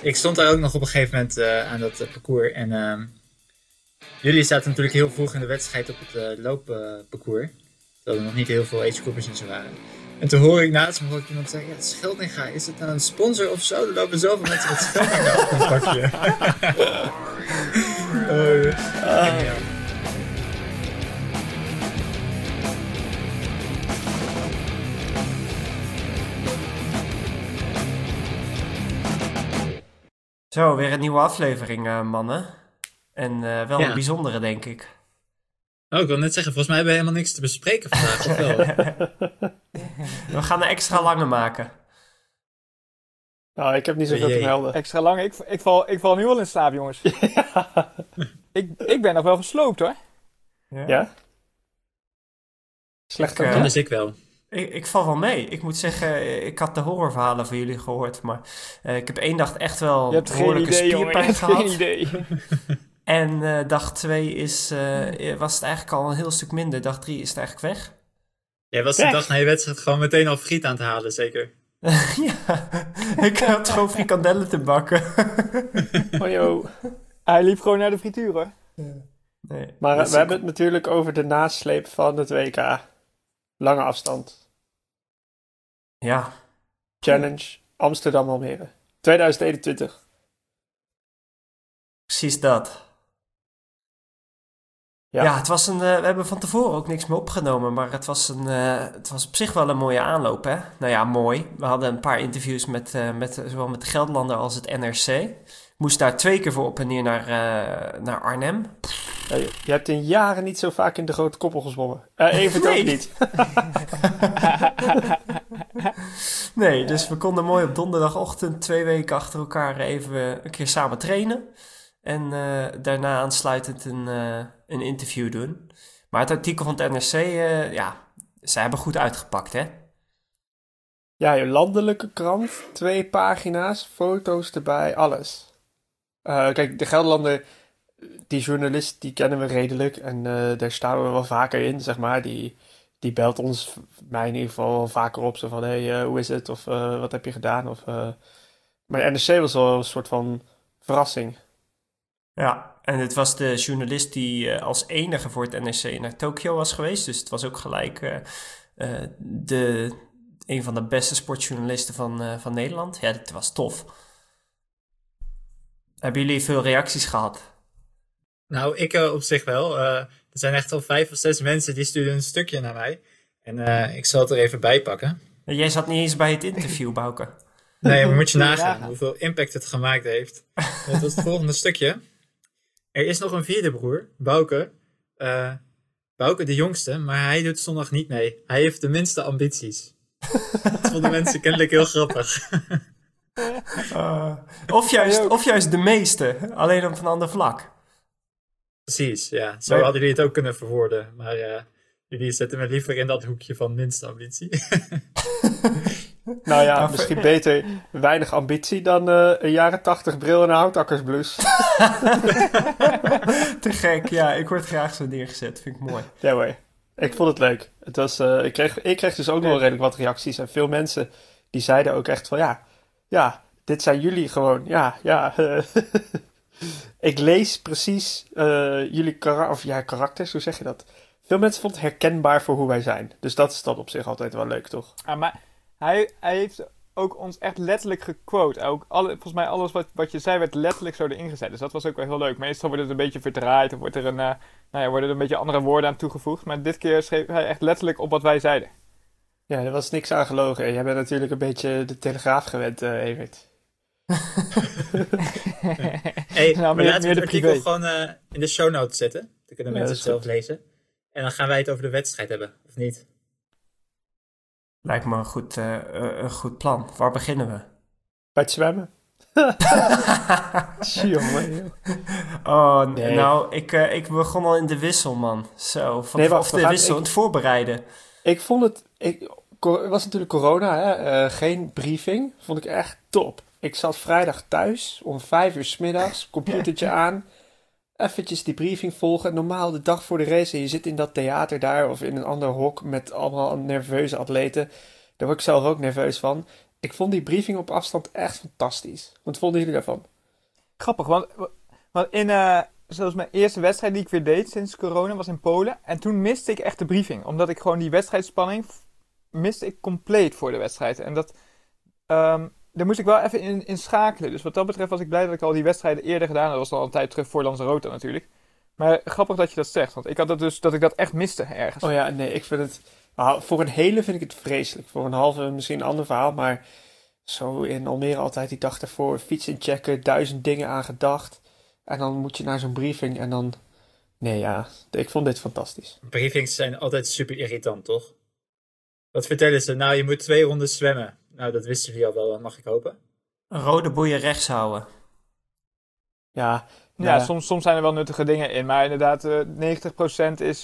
ik stond daar ook nog op een gegeven moment aan dat parcours. En jullie zaten natuurlijk heel vroeg in de wedstrijd op het loopparcours. Terwijl er nog niet heel veel agegroepers en zo waren. En toen hoor ik naast me iemand zeggen, ja, Scheldinga, is het nou een sponsor of zo? Er lopen zoveel mensen met Scheldinga op een pakje. Ja. Zo, weer een nieuwe aflevering, mannen. En wel een bijzondere, denk ik. Oh, ik wil net zeggen, volgens mij hebben we helemaal niks te bespreken vandaag, of wel? We gaan een extra lange maken. Nou, ik heb niet zoveel te melden. Extra lang? Ik val nu al in slaap, jongens. Ja. Ik ben nog wel gesloopt, hoor. Ja? Slecht dan Dan is ik wel. Ik val wel mee. Ik moet zeggen, ik had de horrorverhalen van jullie gehoord, maar ik heb 1 dag echt wel een behoorlijke spierpijn gehad. Geen idee. En dag 2 was het eigenlijk al een heel stuk minder. Dag 3 is het eigenlijk weg. Jij was de dag na je wedstrijd gewoon meteen al friet aan het halen, zeker? Ja, ik had gewoon frikandellen te bakken. Oh joh. Hij liep gewoon naar de frituur, hoor. Nee. Maar we hebben het natuurlijk over de nasleep van het WK. Lange afstand. Ja. Challenge Amsterdam-Almere. 2021. Precies dat. Ja, het was we hebben van tevoren ook niks meer opgenomen, maar het was op zich wel een mooie aanloop, hè? Nou ja, mooi. We hadden een paar interviews met zowel met de Gelderlander als het NRC. Moest daar 2 keer voor op en neer naar Arnhem. Ja, je hebt in jaren niet zo vaak in de grote koppel gezwommen. Even ook niet. Nee, dus we konden mooi op donderdagochtend 2 weken achter elkaar even een keer samen trainen. En daarna aansluitend een interview doen. Maar het artikel van het NRC, zij hebben goed uitgepakt, hè? Ja, je landelijke krant, 2 pagina's, foto's erbij, alles. Kijk, de Gelderlander, die journalist, die kennen we redelijk. En daar staan we wel vaker in, zeg maar. Die belt ons, mij in ieder geval, wel vaker op. Zo van, hey, hoe is het? Of wat heb je gedaan? Maar de NRC was wel een soort van verrassing. Ja, en het was de journalist die als enige voor het NRC naar Tokio was geweest. Dus het was ook gelijk een van de beste sportjournalisten van Nederland. Ja, het was tof. Hebben jullie veel reacties gehad? Nou, ik op zich wel. Er zijn echt al 5 of 6 mensen die sturen een stukje naar mij. En ik zal het er even bij pakken. Jij zat niet eens bij het interview, Bouke. Nee, maar moet je nagaan hoeveel impact het gemaakt heeft. Het was het volgende stukje. Er is nog een 4e broer, Bouke. Bouke de jongste, maar hij doet zondag niet mee. Hij heeft de minste ambities. Dat vonden mensen kennelijk heel grappig. Of juist de meeste, alleen op een ander vlak. Precies, ja. Zo hadden jullie het ook kunnen verwoorden. Maar jullie zetten me liever in dat hoekje van minste ambitie. Nou ja, misschien beter weinig ambitie dan een jaren 80 bril en een houtakkersblouse. Te gek, ja. Ik word graag zo neergezet. Vind ik mooi. Ja hoor. Ik vond het leuk. Het was, ik kreeg dus ook nog redelijk wat reacties. En veel mensen die zeiden ook echt van ja, dit zijn jullie gewoon. Ja. Ik lees precies jullie karakters, hoe zeg je dat? Veel mensen vonden het herkenbaar voor hoe wij zijn. Dus dat is dan op zich altijd wel leuk, toch? Maar hij heeft ook ons echt letterlijk gequote. Ook volgens mij alles wat je zei werd letterlijk zo erin gezet. Dus dat was ook wel heel leuk. Meestal wordt het een beetje verdraaid of worden er een beetje andere woorden aan toegevoegd. Maar dit keer schreef hij echt letterlijk op wat wij zeiden. Ja, er was niks aan gelogen. Jij bent natuurlijk een beetje de Telegraaf gewend, Evert. Hey, maar laten we het artikel gewoon in de show notes zetten. Dan kunnen mensen het zelf lezen. En dan gaan wij het over de wedstrijd hebben, of niet? Lijkt me een goed plan. Waar beginnen we? Bij het zwemmen. Jongen. Oh, nee. Nou, ik begon al in de wissel, man. Zo, de wissel, het voorbereiden. Ik vond het... Het was natuurlijk corona, hè? Geen briefing. Vond ik echt top. Ik zat vrijdag thuis om 5 uur 's middags, computertje aan, eventjes die briefing volgen. Normaal de dag voor de race en je zit in dat theater daar of in een ander hok met allemaal nerveuze atleten. Daar word ik zelf ook nerveus van. Ik vond die briefing op afstand echt fantastisch. Wat vonden jullie daarvan? Grappig, want zoals mijn eerste wedstrijd die ik weer deed sinds corona was in Polen. En toen miste ik echt de briefing. Omdat ik gewoon die wedstrijdspanning miste ik compleet voor de wedstrijd. En daar moest ik wel even in schakelen. Dus wat dat betreft was ik blij dat ik al die wedstrijden eerder gedaan had. Dat was al een tijd terug voor Lanzarote natuurlijk. Maar grappig dat je dat zegt. Want ik had dat dus dat ik dat echt miste ergens. Oh ja, nee, ik vind het... voor een hele vind ik het vreselijk. Voor een halve misschien een ander verhaal. Maar zo in Almere altijd die dag ervoor. Fietsen checken, 1000 dingen aan gedacht. En dan moet je naar zo'n briefing en dan... Nee, ja, ik vond dit fantastisch. Briefings zijn altijd super irritant, toch? Wat vertellen ze? Nou, je moet 2 rondes zwemmen. Nou, dat wisten jullie al wel, mag ik hopen. Een rode boeien rechts houden. Ja, Ja, soms zijn er wel nuttige dingen in. Maar inderdaad, 90% is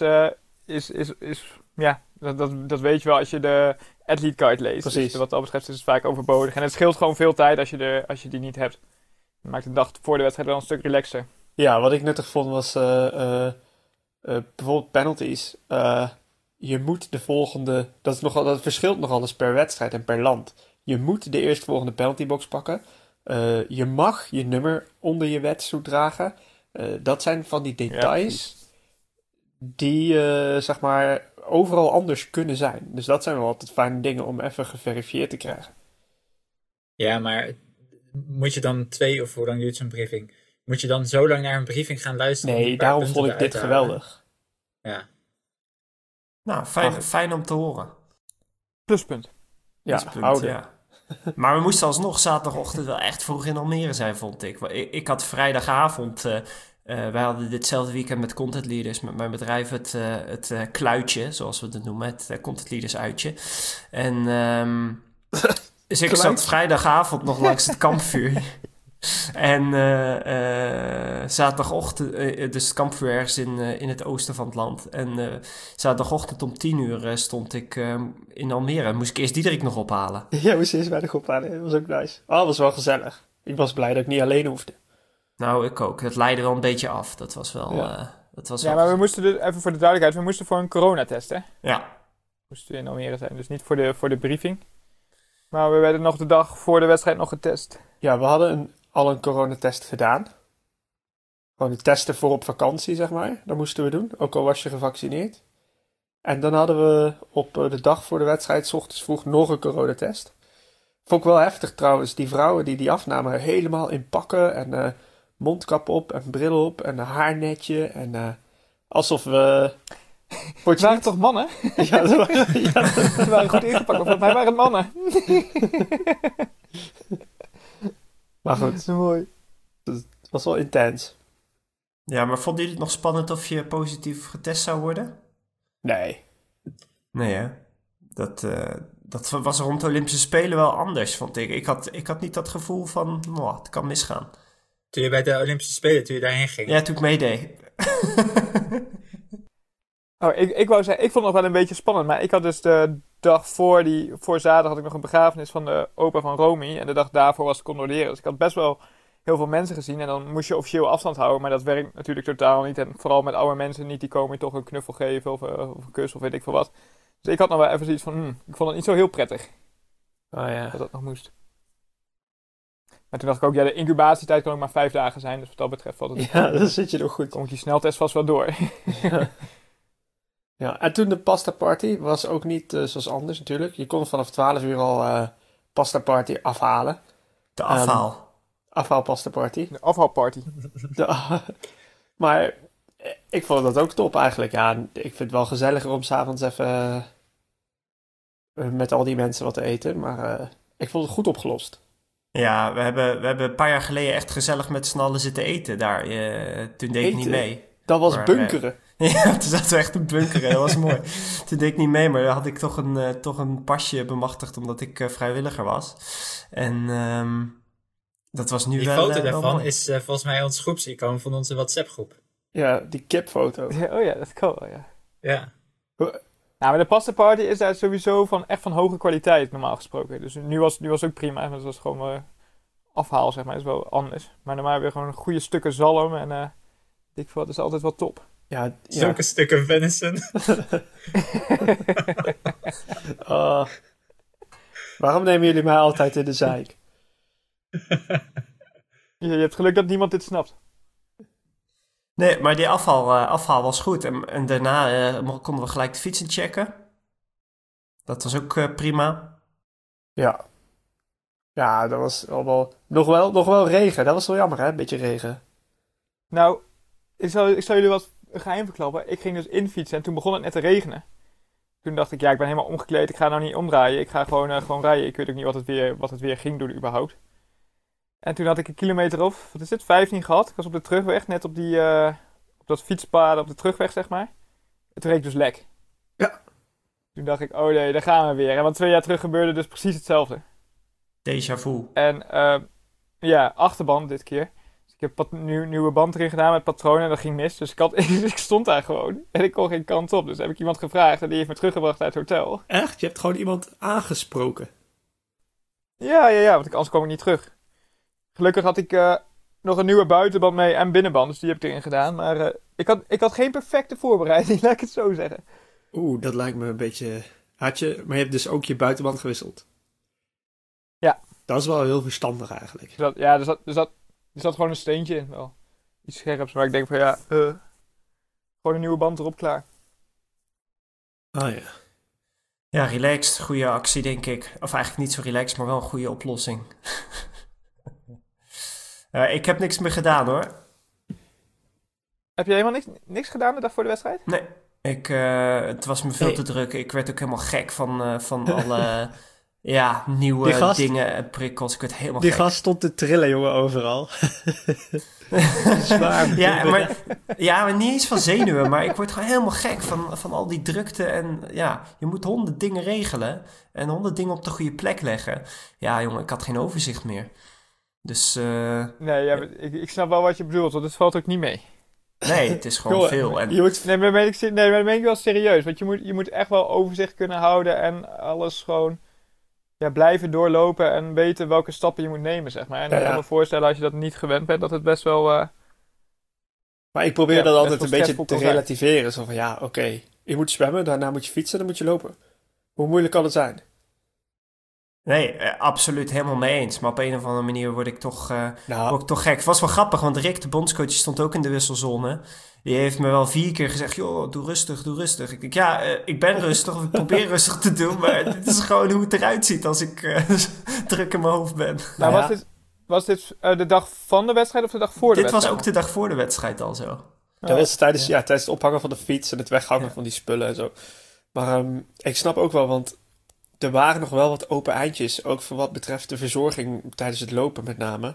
ja, dat weet je wel als je de athlete guide leest. Precies. Dus wat dat betreft is het vaak overbodig. En het scheelt gewoon veel tijd als je die niet hebt. Het maakt de dag voor de wedstrijd wel een stuk relaxer. Ja, wat ik nuttig vond was bijvoorbeeld penalties. Je moet de volgende... Dat verschilt nogal eens per wedstrijd en per land. Je moet de eerstvolgende penaltybox pakken. Je mag je nummer onder je wetsuit dragen. Dat zijn van die details die zeg maar overal anders kunnen zijn. Dus dat zijn wel altijd fijne dingen om even geverifieerd te krijgen. Ja, maar moet je dan 2 of hoe lang duurt zo'n briefing? Moet je dan zo lang naar een briefing gaan luisteren? Nee, daarom vond ik dit geweldig. Ja. Nou, fijn om te horen. Pluspunt. Ja, Pluspunt, houden. ja. Maar we moesten alsnog zaterdagochtend wel echt vroeg in Almere zijn, vond ik. Ik had vrijdagavond... wij hadden ditzelfde weekend met Content Leaders, met mijn bedrijf, het kluitje, zoals we het noemen, het Content Leaders uitje. En dus ik zat vrijdagavond nog langs het kampvuur. En zaterdagochtend, dus het kampvuur ergens in het oosten van het land. En zaterdagochtend om 10:00 stond ik in Almere. Moest ik eerst Diederik nog ophalen. Ja, moest eerst bij de groep aan. Dat was ook nice. Oh, dat was wel gezellig. Ik was blij dat ik niet alleen hoefde. Nou, ik ook. Het leidde wel een beetje af. Dat was wel... Ja, maar we moesten dus, even voor de duidelijkheid, we moesten voor een coronatest, hè? Ja. Moesten we in Almere zijn, dus niet voor de briefing. Maar we werden nog de dag voor de wedstrijd nog getest. Ja, we hadden al een coronatest gedaan. Gewoon de testen voor op vakantie, zeg maar. Dat moesten we doen, ook al was je gevaccineerd. En dan hadden we op de dag voor de wedstrijd 's ochtends vroeg nog een coronatest. Vond ik wel heftig trouwens, die vrouwen die afnamen helemaal in pakken en mondkap op en bril op en een haarnetje en alsof we... Het waren toch mannen? Ja, Ze waren goed ingepakt, maar wij waren mannen. Maar goed, Dat is mooi. het was wel intens. Ja, maar vonden jullie het nog spannend of je positief getest zou worden? Nee. Nee, hè? Dat was rond de Olympische Spelen wel anders, vond ik. Ik had niet dat gevoel van, het kan misgaan. Toen je bij de Olympische Spelen, toen je daarheen ging. Ja, toen ik meedeed. Ik wou zeggen, ik vond het nog wel een beetje spannend. Maar ik had dus de dag voor zaterdag had ik nog een begrafenis van de opa van Romy. En de dag daarvoor was het condoleren. Dus ik had best wel heel veel mensen gezien. En dan moest je officieel afstand houden. Maar dat werkt natuurlijk totaal niet. En vooral met oude mensen niet. Die komen je toch een knuffel geven of een kus of weet ik veel wat. Dus ik had nog wel even zoiets van, ik vond het niet zo heel prettig. Oh ja. Dat nog moest. Maar toen dacht ik ook, de incubatietijd kan ook maar 5 dagen zijn. Dus wat dat betreft valt het... Ja, dan zit je nog goed. Kom ik die sneltest vast wel door. Ja. Ja, en toen de pasta party was ook niet zoals anders natuurlijk. Je kon vanaf 12:00 al pasta party afhalen. De afhaal. Afhaalpasta party. De afhaalparty. Maar ik vond dat ook top eigenlijk. Ja, ik vind het wel gezelliger om 's avonds even met al die mensen wat te eten. Maar ik vond het goed opgelost. Ja, we hebben een paar jaar geleden echt gezellig met z'n allen zitten eten daar. Toen deed ik niet mee. Dat was Maar, bunkeren. Ja, toen zaten we echt een bunkeren. Dat was mooi. Toen deed ik niet mee, maar dan had ik toch een pasje bemachtigd omdat ik vrijwilliger was. En dat was nu die wel... Die foto daarvan mooi. is volgens mij ons groepsicoon van onze WhatsApp-groep. Ja, die kipfoto. Oh ja, dat kan wel, ja. Ja. Nou, maar de pasta party is daar sowieso echt van hoge kwaliteit, normaal gesproken. Dus nu was ook prima. Maar het was gewoon afhaal, zeg maar. Dat is wel anders. Maar normaal weer gewoon goede stukken zalm en ik vond het is altijd wel top. Ja, Zulke stukken venison. Waarom nemen jullie mij altijd in de zeik? Je hebt geluk dat niemand dit snapt. Nee, maar die afhaal was goed. En daarna konden we gelijk de fietsen checken. Dat was ook prima. Ja. Ja, dat was allemaal... Nog wel regen. Dat was wel jammer, hè? Een beetje regen. Nou, ik zal jullie wat geheim verklappen. Ik ging dus infietsen en toen begon het net te regenen. Toen dacht ik, ja, ik ben helemaal omgekleed. Ik ga nou niet omdraaien. Ik ga gewoon rijden. Ik weet ook niet wat het weer ging doen überhaupt. En toen had ik een kilometer of, 15 gehad. Ik was op de terugweg, net op dat fietspad op de terugweg, zeg maar. Het reek dus lek. Ja. Toen dacht ik, oh nee, daar gaan we weer. En want 2 jaar terug gebeurde dus precies hetzelfde. Déjà vu. En ja, achterband dit keer. Dus ik heb nieuwe band erin gedaan met patronen en dat ging mis. Dus ik stond daar gewoon en ik kon geen kant op. Dus heb ik iemand gevraagd en die heeft me teruggebracht uit het hotel. Echt? Je hebt gewoon iemand aangesproken? Ja, want anders kwam ik niet terug. Gelukkig had ik nog een nieuwe buitenband mee en binnenband, dus die heb ik erin gedaan. Maar ik had geen perfecte voorbereiding, laat ik het zo zeggen. Oeh, dat lijkt me een beetje... Maar je hebt dus ook je buitenband gewisseld? Ja. Dat is wel heel verstandig eigenlijk. Er zat gewoon een steentje in, wel. Iets scherps, maar ik denk van ja, gewoon een nieuwe band erop, klaar. Ah ja. Ja, relaxed. Goede actie, denk ik. Of eigenlijk niet zo relaxed, maar wel een goede oplossing. Ik heb niks meer gedaan, hoor. Heb je helemaal niks gedaan de dag voor de wedstrijd? Nee. Het was me veel te druk. Ik werd ook helemaal gek van alle nieuwe dingen en prikkels. Ik werd helemaal gek. Die gast stond te trillen, jongen, overal. Zwaar. maar niet eens van zenuwen. Maar ik word gewoon helemaal gek van al die drukte. En ja, je moet 100 dingen regelen. En 100 dingen op de goede plek leggen. Ja, jongen, ik had geen overzicht meer. Dus... Nee, ja, ik snap wel wat je bedoelt. Want het valt ook niet mee. Nee, het is gewoon veel. En... Nee, maar dat meen ik wel serieus. Want je moet echt wel overzicht kunnen houden en alles gewoon blijven doorlopen en weten welke stappen je moet nemen, zeg maar. En ik kan me voorstellen, als je dat niet gewend bent, dat het best wel... Maar ik probeer dat altijd een beetje te relativeren. Zo van, oké, je moet zwemmen, daarna moet je fietsen, dan moet je lopen. Hoe moeilijk kan het zijn? Nee, absoluut helemaal mee eens. Maar op een of andere manier word ik toch gek. Het was wel grappig, want Rick, de bondscoach, stond ook in de wisselzone. Die heeft me wel 4 keer gezegd, joh, doe rustig. Ik denk, ik ben rustig, of ik probeer rustig te doen. Maar dit is gewoon hoe het eruit ziet als ik druk in mijn hoofd ben. Was dit de dag van de wedstrijd of de dag voor de wedstrijd? Dit was ook de dag voor de wedstrijd al zo. Dat was tijdens het ophangen van de fiets en het weghangen van die spullen en zo. Maar ik snap ook wel, want... Er waren nog wel wat open eindjes, ook voor wat betreft de verzorging tijdens het lopen met name.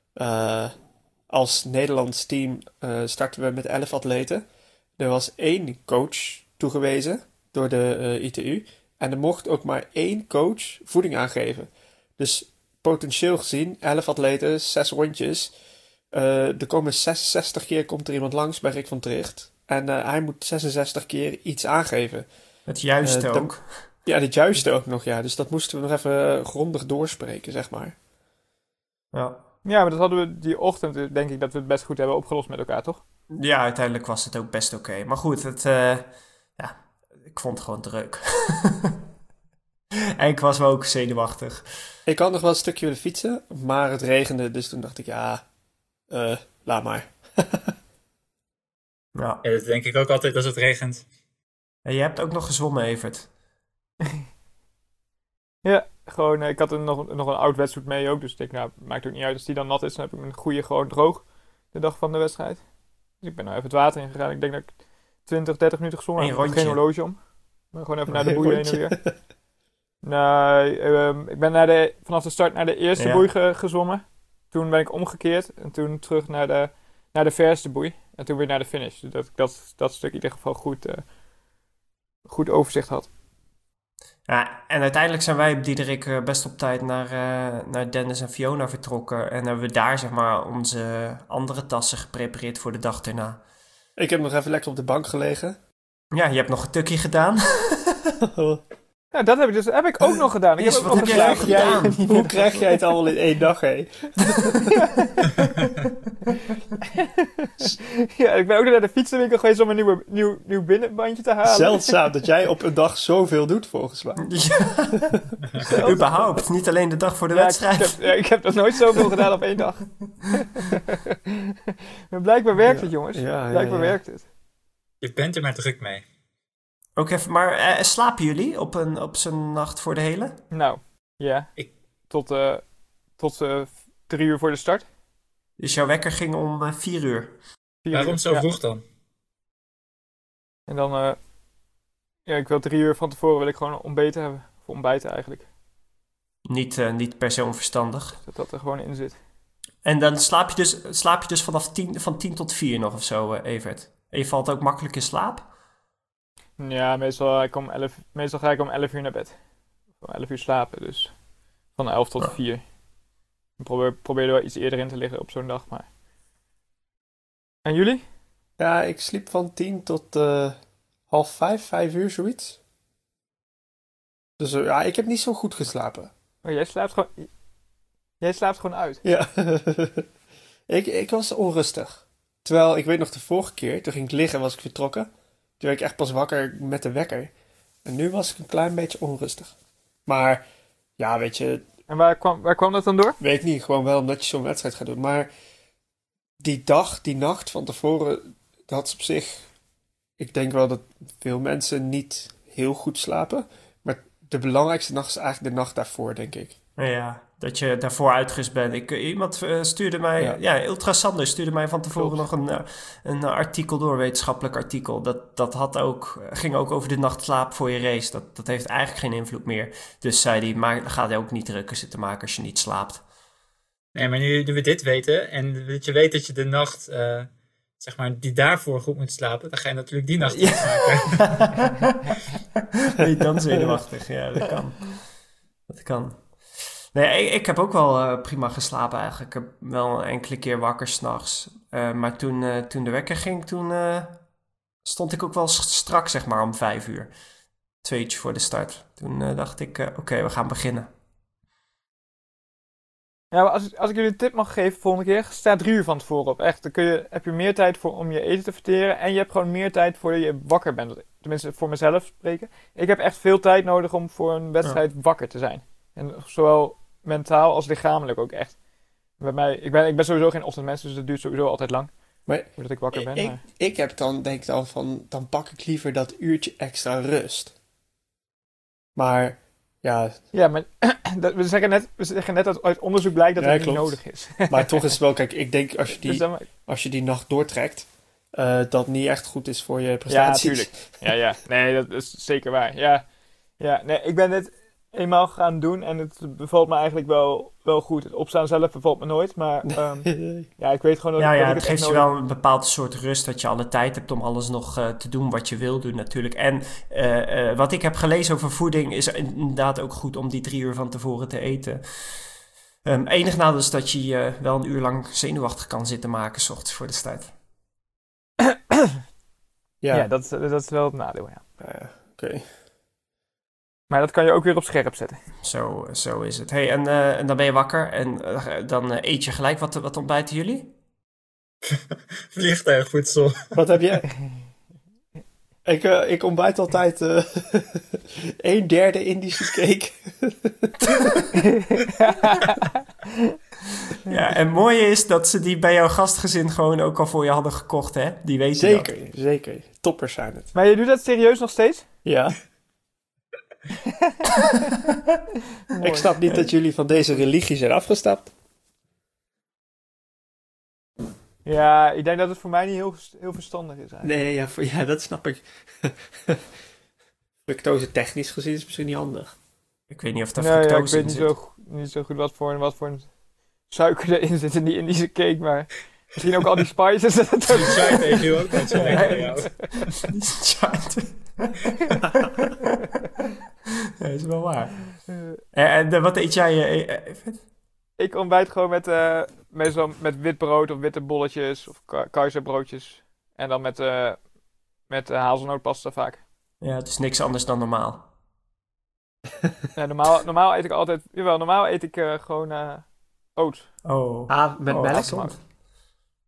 Als Nederlands team starten we met 11 atleten. Er was 1 coach toegewezen door de ITU. En er mocht ook maar 1 coach voeding aangeven. Dus potentieel gezien, 11 atleten, 6 rondjes. Er komen 66 keer komt er iemand langs bij Rick van Tricht. En hij moet 66 keer iets aangeven. Het juiste ook. Ja, dit juiste ook nog, ja. Dus dat moesten we nog even grondig doorspreken, zeg maar. Ja, maar dat hadden we die ochtend, denk ik, dat we het best goed hebben opgelost met elkaar, toch? Ja, uiteindelijk was het ook best oké. Maar goed, ik vond het gewoon druk. En ik was wel ook zenuwachtig. Ik had nog wel een stukje willen fietsen, maar het regende. Dus toen dacht ik, laat maar. Ja, dat denk ik ook altijd als het regent. En je hebt ook nog gezwommen, Evert. Ja, gewoon, ik had nog een oud wetsuit mee ook, dus ik denk, maakt ook niet uit als die dan nat is, dan heb ik mijn goede gewoon droog de dag van de wedstrijd. Dus ik ben nou even het water ingegaan, ik denk dat ik 20, 30 minuten gezwommen heb, geen horloge om. Maar gewoon even naar de boei heen en weer. Nee, ik ben vanaf de start naar de eerste boei gezwommen, toen ben ik omgekeerd en toen terug naar de verste boei en toen weer naar de finish. Dus dat stuk in ieder geval goed overzicht had. Ja, en uiteindelijk zijn wij op Diederik best op tijd naar Dennis en Fiona vertrokken. En hebben we daar zeg maar onze andere tassen geprepareerd voor de dag erna. Ik heb nog even lekker op de bank gelegen. Ja, je hebt nog een tukje gedaan. Ja, dat heb ik ook nog gedaan. Wat heb jij gedaan? Hoe krijg jij het allemaal in 1 dag, hé? Ja, ik ben ook naar de fietsenwinkel geweest om een nieuw binnenbandje te halen. Zeldzaam dat jij op een dag zoveel dout, volgens mij. Ja. Überhaupt, niet alleen de dag voor de wedstrijd. Ik heb nog nooit zoveel gedaan op 1 dag. Maar blijkbaar werkt het, jongens. Blijkbaar werkt het. Je bent er maar druk mee. Ook even, maar slapen jullie op zo'n nacht voor de hele? Nou, ja. Tot 3 uur voor de start. Dus jouw wekker ging om 4 uur. Waarom zo vroeg dan? En dan, ik wil 3 uur van tevoren wil ik gewoon ontbeten hebben. Of ontbijten eigenlijk. Niet per se onverstandig. Dat er gewoon in zit. En dan slaap je dus van 10 tot 4 nog of zo, Evert? En je valt ook makkelijk in slaap? Ja, meestal ga ik om 11 uur naar bed. Om 11 uur slapen, dus van 11 tot 4. Ik probeer er wel iets eerder in te liggen op zo'n dag, maar... En jullie? Ja, ik sliep van 10 tot 4:30, 5 uur, zoiets. Dus ik heb niet zo goed geslapen. Oh, jij slaapt gewoon uit? Ja. ik was onrustig. Terwijl, ik weet nog de vorige keer, toen ging ik liggen, was ik vertrokken. Toen werd ik echt pas wakker met de wekker. En nu was ik een klein beetje onrustig. Maar, ja, weet je... En waar kwam dat dan door? Weet niet, gewoon wel omdat je zo'n wedstrijd gaat doen. Maar die nacht van tevoren, dat is op zich... Ik denk wel dat veel mensen niet heel goed slapen. Maar de belangrijkste nacht is eigenlijk de nacht daarvoor, denk ik. Ja, dat je daarvoor uitgerust bent. Iemand stuurde mij... Ja, Ultrasander stuurde mij van tevoren nog een artikel door, een wetenschappelijk artikel. Dat ging ook over de nachtslaap voor je race. Dat heeft eigenlijk geen invloed meer. Dus zei hij, maar dan gaat hij ook niet drukker zitten maken als je niet slaapt. Nee, maar nu we dit weten en dat je weet dat je de nacht, zeg maar, die daarvoor goed moet slapen, dan ga je natuurlijk die nacht maken. Niet dan zenuwachtig, ja, dat kan. Nee, ik heb ook wel prima geslapen eigenlijk. Ik heb wel een enkele keer wakker 's nachts. Maar toen de wekker ging, toen stond ik ook wel strak, zeg maar, om 5 uur. 2 voor de start. Toen dacht ik, oké, we gaan beginnen. Ja, maar als ik jullie een tip mag geven volgende keer, sta 3 uur van tevoren op. Echt, dan heb je meer tijd voor om je eten te verteren. En je hebt gewoon meer tijd voordat je wakker bent. Tenminste, voor mezelf spreken. Ik heb echt veel tijd nodig om voor een wedstrijd wakker te zijn. En zowel mentaal als lichamelijk ook echt. Bij mij, ik ben sowieso geen ochtendmens, dus dat duurt sowieso altijd lang. Maar voordat ik wakker ben. Ik heb denk dan van, dan pak ik liever dat uurtje extra rust. Maar, ja... Ja, maar we zeggen net dat uit onderzoek blijkt dat het niet nodig is. Maar toch is het wel, kijk, ik denk als je die nacht doortrekt, dat niet echt goed is voor je prestaties. Ja, tuurlijk. Ja. Nee, dat is zeker waar. Ja. Nee, ik ben dit eenmaal gaan doen en het bevalt me eigenlijk wel goed. Het opstaan zelf bevalt me nooit, maar ik weet gewoon dat het geeft je wel een bepaald soort rust dat je alle tijd hebt om alles nog te doen wat je wil doen natuurlijk. En wat ik heb gelezen over voeding is inderdaad ook goed om die 3 uur van tevoren te eten. Enig nadeel is dat je wel een uur lang zenuwachtig kan zitten maken 's ochtends voor de start. Ja, dat is wel het nadeel, ja. Oké. Maar dat kan je ook weer op scherp zetten. Zo is het. Hey, en dan ben je wakker en dan eet je gelijk. Wat ontbijten jullie? Vliegtuigvoedsel. Wat heb jij? Ik ontbijt altijd 1/3 Indische cake. Ja, en het mooie is dat ze die bij jouw gastgezin gewoon ook al voor je hadden gekocht, hè? Die weten dat. Zeker. Toppers zijn het. Maar je doet dat serieus nog steeds? Ja. Ik snap niet dat jullie van deze religie zijn afgestapt. Ja, ik denk dat het voor mij niet heel verstandig is eigenlijk. Nee, dat snap ik. Fructose technisch gezien is misschien niet handig. Ik weet niet of daar fructose in zit. Ik weet niet zo goed wat voor een suiker erin zit in die Indische cake, maar misschien ook al die spices. Die chai eet je ook niet zo lekker, jou. Die chai. Ja, is wel waar. En wat eet jij? Ik ontbijt gewoon meestal met wit brood of witte bolletjes of keizerbroodjes. En dan met hazelnootpasta vaak. Ja, het is niks anders dan normaal. Ja, normaal eet ik altijd... Jawel, normaal eet ik gewoon oat. Met melk?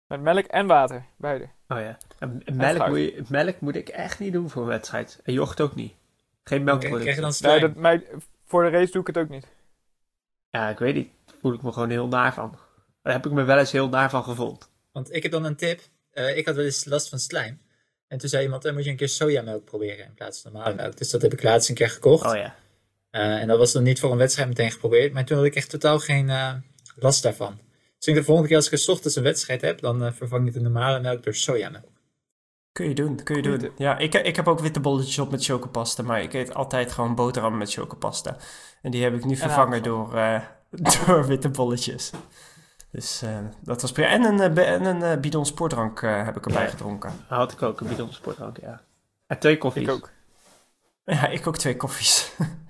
Met melk en water, beide. Oh ja. En fruit. melk moet ik echt niet doen voor een wedstrijd. En yoghurt ook niet. Geen Krijg je melkproducten. dan Nee, slijm? voor de race doe ik het ook niet. Ja, ik weet niet. Daar voel ik me gewoon heel naar van. Daar heb ik me wel eens heel naar van gevoeld. Want ik heb dan een tip. Ik had wel eens last van slijm. En toen zei iemand, dan moet je een keer sojamelk proberen in plaats van normale melk. Dus dat heb ik laatst een keer gekocht. Oh ja. En dat was dan niet voor een wedstrijd meteen geprobeerd. Maar toen had ik echt totaal geen last daarvan. Dus ik de volgende keer als ik 's ochtends een wedstrijd heb, dan vervang ik de normale melk door sojamelk. Kun je doen. Goeie. Ja, ik heb ook witte bolletjes op met chocopasta, maar ik eet altijd gewoon boterhammen met chocopasta. En die heb ik nu vervangen door witte bolletjes. Dus dat was prima. En een bidon sportdrank heb ik erbij gedronken. Had ik ook een bidon sportdrank, ja. En 2 koffies. Ik ook. Ja, ik ook 2 koffies.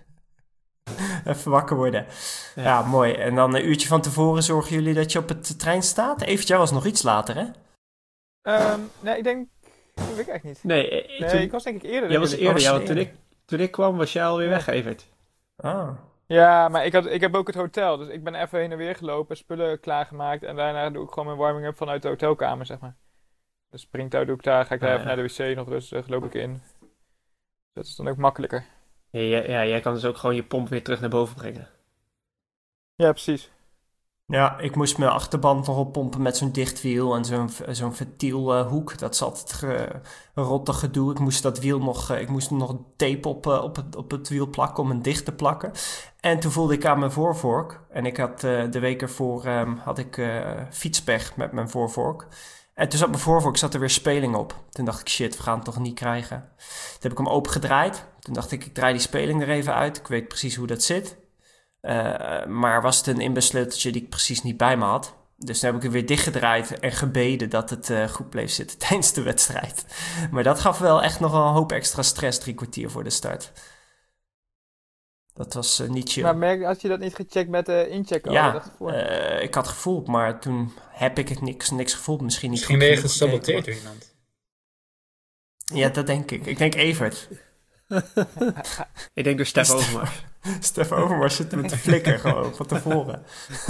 Even wakker worden. Ja, mooi. En dan een uurtje van tevoren zorgen jullie dat je op het trein staat? Eventjes was nog iets later, hè? Nee, ik denk... Dat weet ik eigenlijk niet. Nee, Ik was denk ik eerder. jij was eerder. Ja, want eerder. toen ik kwam was jij alweer weg, Evert. Ah. Ja, maar ik heb ook het hotel. Dus ik ben even heen en weer gelopen, spullen klaargemaakt. En daarna doe ik gewoon mijn warming-up vanuit de hotelkamer, zeg maar. Dus springtouw doe ik daar. Ga ik daar even naar de wc, nog rustig, loop ik in. Dat is dan ook makkelijker. Ja, jij kan dus ook gewoon je pomp weer terug naar boven brengen. Ja, precies. Ja, ik moest mijn achterband nog oppompen met zo'n dichtwiel en zo'n ventielhoek. Dat is altijd een rottig gedoe. Ik moest dat wiel nog tape op het wiel plakken om hem dicht te plakken. En toen voelde ik aan mijn voorvork. En ik had de week ervoor had ik fietspech met mijn voorvork. En toen zat er weer speling op. Toen dacht ik, shit, we gaan het toch niet krijgen. Toen heb ik hem opengedraaid. Toen dacht ik draai die speling er even uit. Ik weet precies hoe dat zit. Maar was het een inbussleuteltje die ik precies niet bij me had. Dus toen heb ik hem weer dichtgedraaid en gebeden dat het goed bleef zitten tijdens de wedstrijd. Maar dat gaf wel echt nog een hoop extra stress 3 kwartier voor de start. Dat was niet chill. Maar had je dat niet gecheckt met de incheck? Ja, ik had gevoeld, maar toen heb ik het niks gevoeld. Misschien niet. Misschien ben je gesaboteerd door iemand. Ja, dat denk ik. Ik denk Evert. Ik denk door Stef Overmars. Stef Overmars zit met de flikker gewoon van tevoren.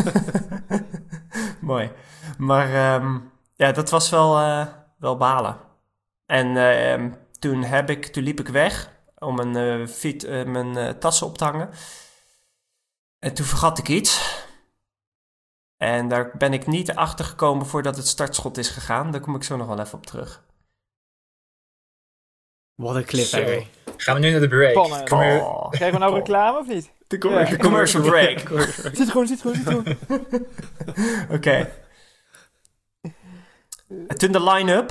Mooi. Maar ja, dat was wel balen. En toen liep ik weg om mijn tassen op te hangen. En toen vergat ik iets. En daar ben ik niet achter gekomen voordat het startschot is gegaan. Daar kom ik zo nog wel even op terug. Wat een cliffhanger. Zo. Gaan we nu naar de break? Spannend. Krijgen we nou reclame of niet? De commercial break. Zit gewoon. Oké. Toen de line-up.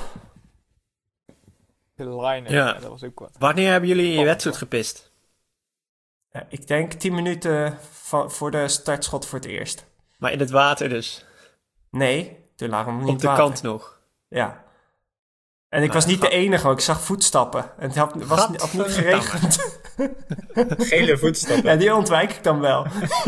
De line-up, Ja. dat was ook wat. Wanneer hebben jullie in je wedstrijd gepist? Ja, ik denk 10 minuten voor de startschot voor het eerst. Maar in het water dus. Nee, toen lagen we nog niet Op de in het kant water. nog. Ja. En ik was niet de enige, ik zag voetstappen. En het had niet geregend. Gele voetstappen. Ja, die ontwijk ik dan wel.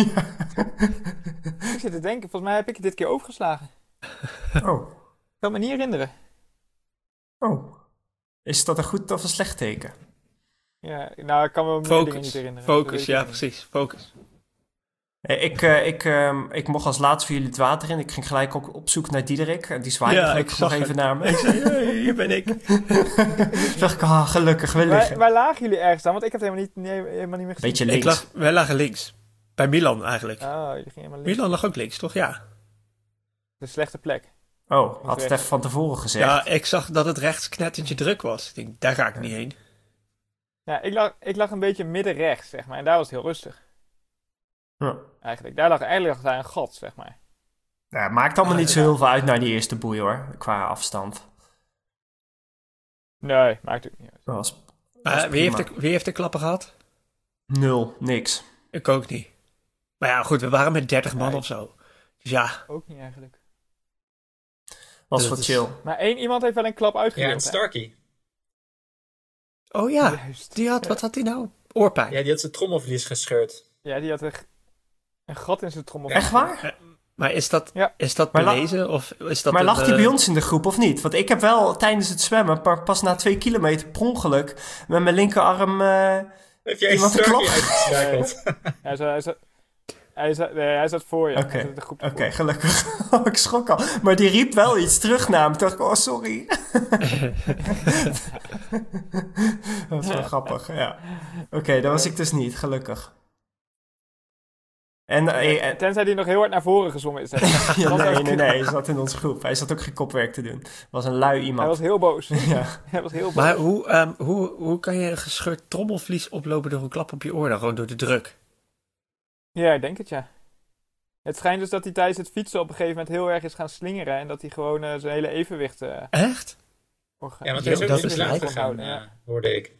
Ik zit te denken, volgens mij heb ik het dit keer overgeslagen. Oh. Ik kan me niet herinneren. Oh. Is dat een goed of een slecht teken? Ja, nou, ik kan me meer dingen niet herinneren. Focus, ja precies. Focus. Ik mocht als laatste voor jullie het water in. Ik ging gelijk ook op zoek naar Diederik. En die zwaaide Ja, gelukkig ik nog zag even het. naar me. Ik zei, hey, hier ben ik. Toen dacht ik, gelukkig, we liggen. Waar lagen jullie ergens dan? Want ik heb het helemaal niet meer gezien. Beetje links. Wij lagen links. Bij Milan eigenlijk. Oh, jullie gingen helemaal links. Milan lag ook links, toch? Ja. De slechte plek. Oh, had het even van tevoren gezegd. Ja, ik zag dat het rechts knettertje druk was. Ik denk, daar ga ik niet heen. Ja, ik lag een beetje midden rechts, zeg maar. En daar was het heel rustig. Ja. Eigenlijk. Daar lag daar een gat, zeg maar. Ja, maakt allemaal niet zo heel veel uit naar die eerste boei hoor, qua afstand. Nee, maakt ook niet uit. Dat was Wie heeft de klappen gehad? 0, niks. Ik ook niet. Maar ja, goed, we waren met 30 man Nee. of zo. Dus ja. Ook niet eigenlijk. Was Dat wat is- chill. Maar één iemand heeft wel een klap Ja, uitgedeeld. en Starkey. Oh ja, Juist. wat had hij nou? Oorpijn. Ja, die had zijn trommelvlies gescheurd. Ja, die had een gat in zijn trommel. Echt waar? Maar is dat Ja. Maar bewezen? Of is dat Maar een, lag hij bij ons in de groep of niet? Want ik heb wel tijdens het zwemmen, maar pas na 2 kilometer per ongeluk, met mijn linkerarm... Heb jij Iemand Starkey geklapt? uitgeschakeld? Ja, Hij zat voor je. Hij zat in de groep Oké, ervoor. gelukkig. Ik schrok al. Maar die riep wel iets terug naar hem. Toen dacht ik, sorry. Dat was wel grappig, ja. Oké, dat was ik dus niet, gelukkig. En, Tenzij hij nog heel hard naar voren gezongen is. nee, hij zat in onze groep. Hij zat ook geen kopwerk te doen. Was een lui iemand. Hij was heel boos. Ja. Hij was heel boos. Maar hoe kan je een gescheurd trommelvlies oplopen door een klap op je oor? Dan gewoon door de druk. Ja, ik denk het, ja. Het schijnt dus dat hij tijdens het fietsen op een gegeven moment heel erg is gaan slingeren. En dat hij gewoon zijn hele evenwicht... Echt? Ja, want hij is ook dat niet is meer lijp. gegaan, hoorde ik.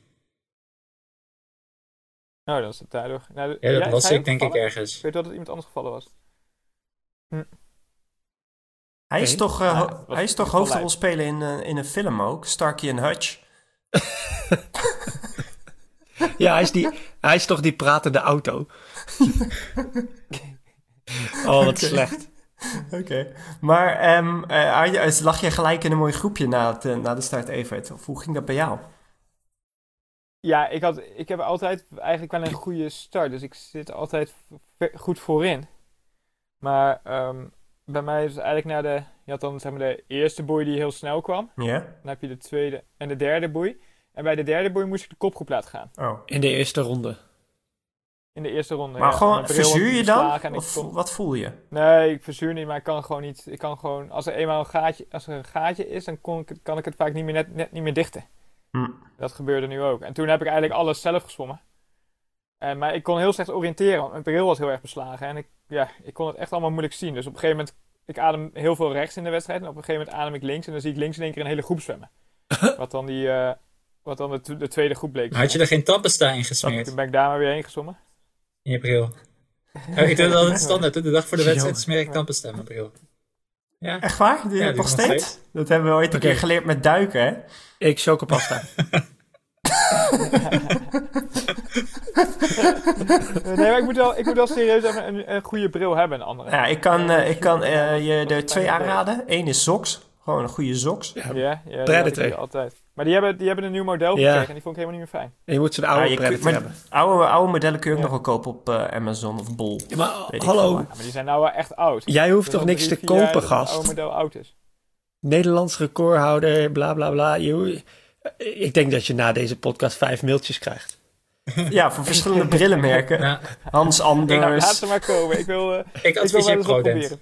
Nou, dat is het daardoor. Nou, Ja, dat is was hij ik ook denk ik gevallen? ergens. Ik weet wel dat het iemand anders gevallen was. Hij is toch, was hij is toch wel hoofdrolspeler in een film ook. Starkey en Hutch. Ja, hij is toch die pratende auto? Oh, wat slecht. Oké. Maar lag je gelijk in een mooi groepje na de start, Evert? Of hoe ging dat bij jou? Ja, ik heb altijd eigenlijk wel een goede start. Dus ik zit altijd goed voorin. Maar bij mij is het eigenlijk je had dan zeg maar de eerste boei die heel snel kwam. Ja? Dan heb je de tweede en de derde boei. En bij de derde boei moest ik de kopgroep laten gaan. Oh. In de eerste ronde. In de eerste ronde. Maar ja. gewoon, Mijn bril was verzuur je beslagen dan? en Of ik kon... wat voel je? Nee, ik verzuur niet, maar ik kan gewoon niet. Ik kan gewoon, als er eenmaal een gaatje is, dan kan ik het vaak niet meer net niet meer dichten. Dat gebeurde nu ook. En toen heb ik eigenlijk alles zelf gezwommen. Maar ik kon heel slecht oriënteren, want mijn bril was heel erg beslagen. En ik kon het echt allemaal moeilijk zien. Dus op een gegeven moment, ik adem heel veel rechts in de wedstrijd. En op een gegeven moment adem ik links. En dan zie ik links in één keer een hele groep zwemmen. Wat dan de tweede groep bleek. Maar had je er geen tandpasta in gesmeerd? Toen ben ik daar maar weer heen gezwommen. In je bril? Ik doe dat altijd standaard. De dag voor de wedstrijd smeer ik tandpasta in mijn bril. Ja. Echt waar? Doe je Ja, dat nog doe ik nog steeds? Dat hebben we ooit een keer geleerd met duiken, hè? Ik chocopasta. Nee, maar ik moet wel serieus even een goede bril hebben, een andere. Ja, ik kan je er 2 aanraden. Eén is socks. Gewoon een goede socks. Ja, die Predator. had ik altijd. Maar die hebben een nieuw model Ja. gekregen en die vond ik helemaal niet meer fijn. En je moet zo'n oude Ja, Predator hebben. oude modellen kun je ook nog wel kopen op Amazon of Bol. Ja, maar Weet ik hallo, veel. Ja, maar die zijn nou wel echt oud. jij hoeft Dus toch al niks 3-4 te jaar kopen, dat het oude gast? model oud is. Nederlands recordhouder, bla bla bla. Ik denk dat je na deze podcast 5 mailtjes krijgt. Ja, voor verschillende brillenmerken. Ja. Hans Nou, Anders. laat ze maar komen. Ik wil Ik wel adviseer eens wat Prodent.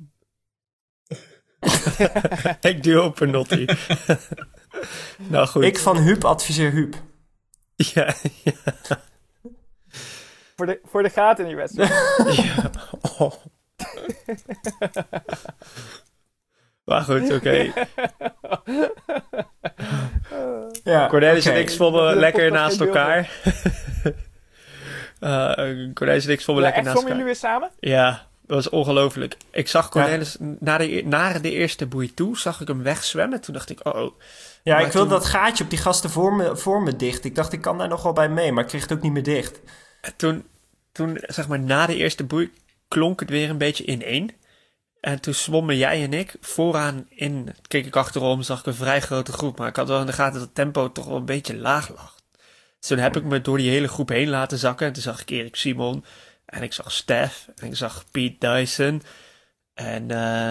proberen. Ik doe op een nottie. Nou goed. Ik van Huub adviseer Huub. Ja, Voor de gaten in die wedstrijd. ja. Oh. Maar goed, oké. Ja, Cornelis oké. en ik zwommen De lekker podcast naast geen beeld elkaar. Cornelis en ik zwommen lekker naast Zwommen elkaar. jullie weer samen? Ja, dat was ongelooflijk. Ik zag Cornelis naar de eerste boei toe, zag ik hem wegzwemmen. Toen dacht ik, oh. Ja, Maar ik wilde toen- dat gaatje op die gasten voor me dicht. Ik dacht, ik kan daar nog wel bij mee, maar ik kreeg het ook niet meer dicht. Toen, zeg maar, na de eerste boei klonk het weer een beetje ineen. En toen zwommen jij en ik vooraan in. Keek ik achterom, zag ik een vrij grote groep. Maar ik had wel in de gaten dat het tempo toch wel een beetje laag lag. Dus toen heb ik me door die hele groep heen laten zakken. En toen zag ik Erik Simon. En ik zag Stef. En ik zag Pete Dyson. En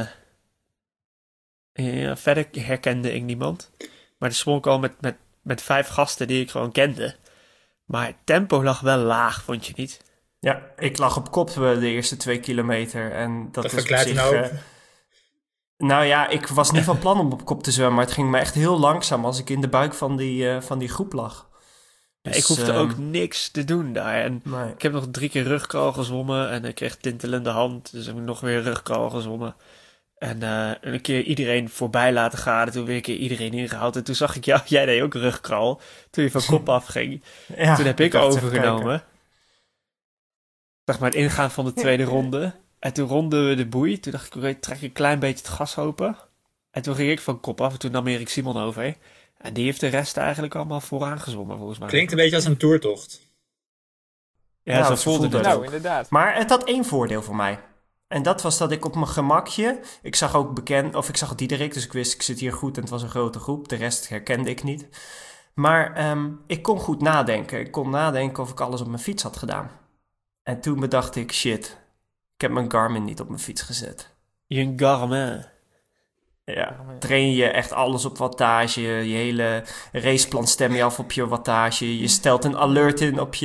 ja, verder herkende ik niemand. Maar toen zwom ik al met 5 gasten die ik gewoon kende. Maar het tempo lag wel laag, vond je niet? Ja, ik lag op kop de eerste 2 kilometer. En dat is op verklaart zich... een hoop. Nou ja, ik was niet van plan om op kop te zwemmen, maar het ging me echt heel langzaam als ik in de buik van die groep lag. Dus, Ik hoefde ook niks te doen daar. En Nee. ik heb nog 3 keer rugcrawl gezwommen. En ik kreeg tintelende hand. Dus heb ik nog weer rugcrawl gezwommen. En een keer iedereen voorbij laten gaan. En toen weer een keer iedereen ingehaald. En toen zag ik jou, jij deed ook rugcrawl. Toen je van kop afging. Ja, Toen heb ik dacht, even overgenomen. Zeg maar het ingaan van de tweede ronde. En toen ronden we de boei. Toen dacht ik, oké, trek een klein beetje het gas open. En toen ging ik van kop af. En toen nam Erik Simon over. En die heeft de rest eigenlijk allemaal vooraan gezwommen, volgens mij. Klinkt een beetje als een toertocht. Ja, Nou, zo zo voelde voelde het het ook. Nou, inderdaad. Maar het had 1 voordeel voor mij. En dat was dat ik op mijn gemakje... Ik zag ook ik zag Diederik, dus ik wist ik zit hier goed en het was een grote groep. De rest herkende ik niet. Maar ik kon goed nadenken. Ik kon nadenken of ik alles op mijn fiets had gedaan. En toen bedacht ik, shit, Ik heb mijn Garmin niet op mijn fiets gezet. Je Garmin. Ja, train je echt alles op wattage. Je hele raceplan stem je af op je wattage. Je stelt een alert in op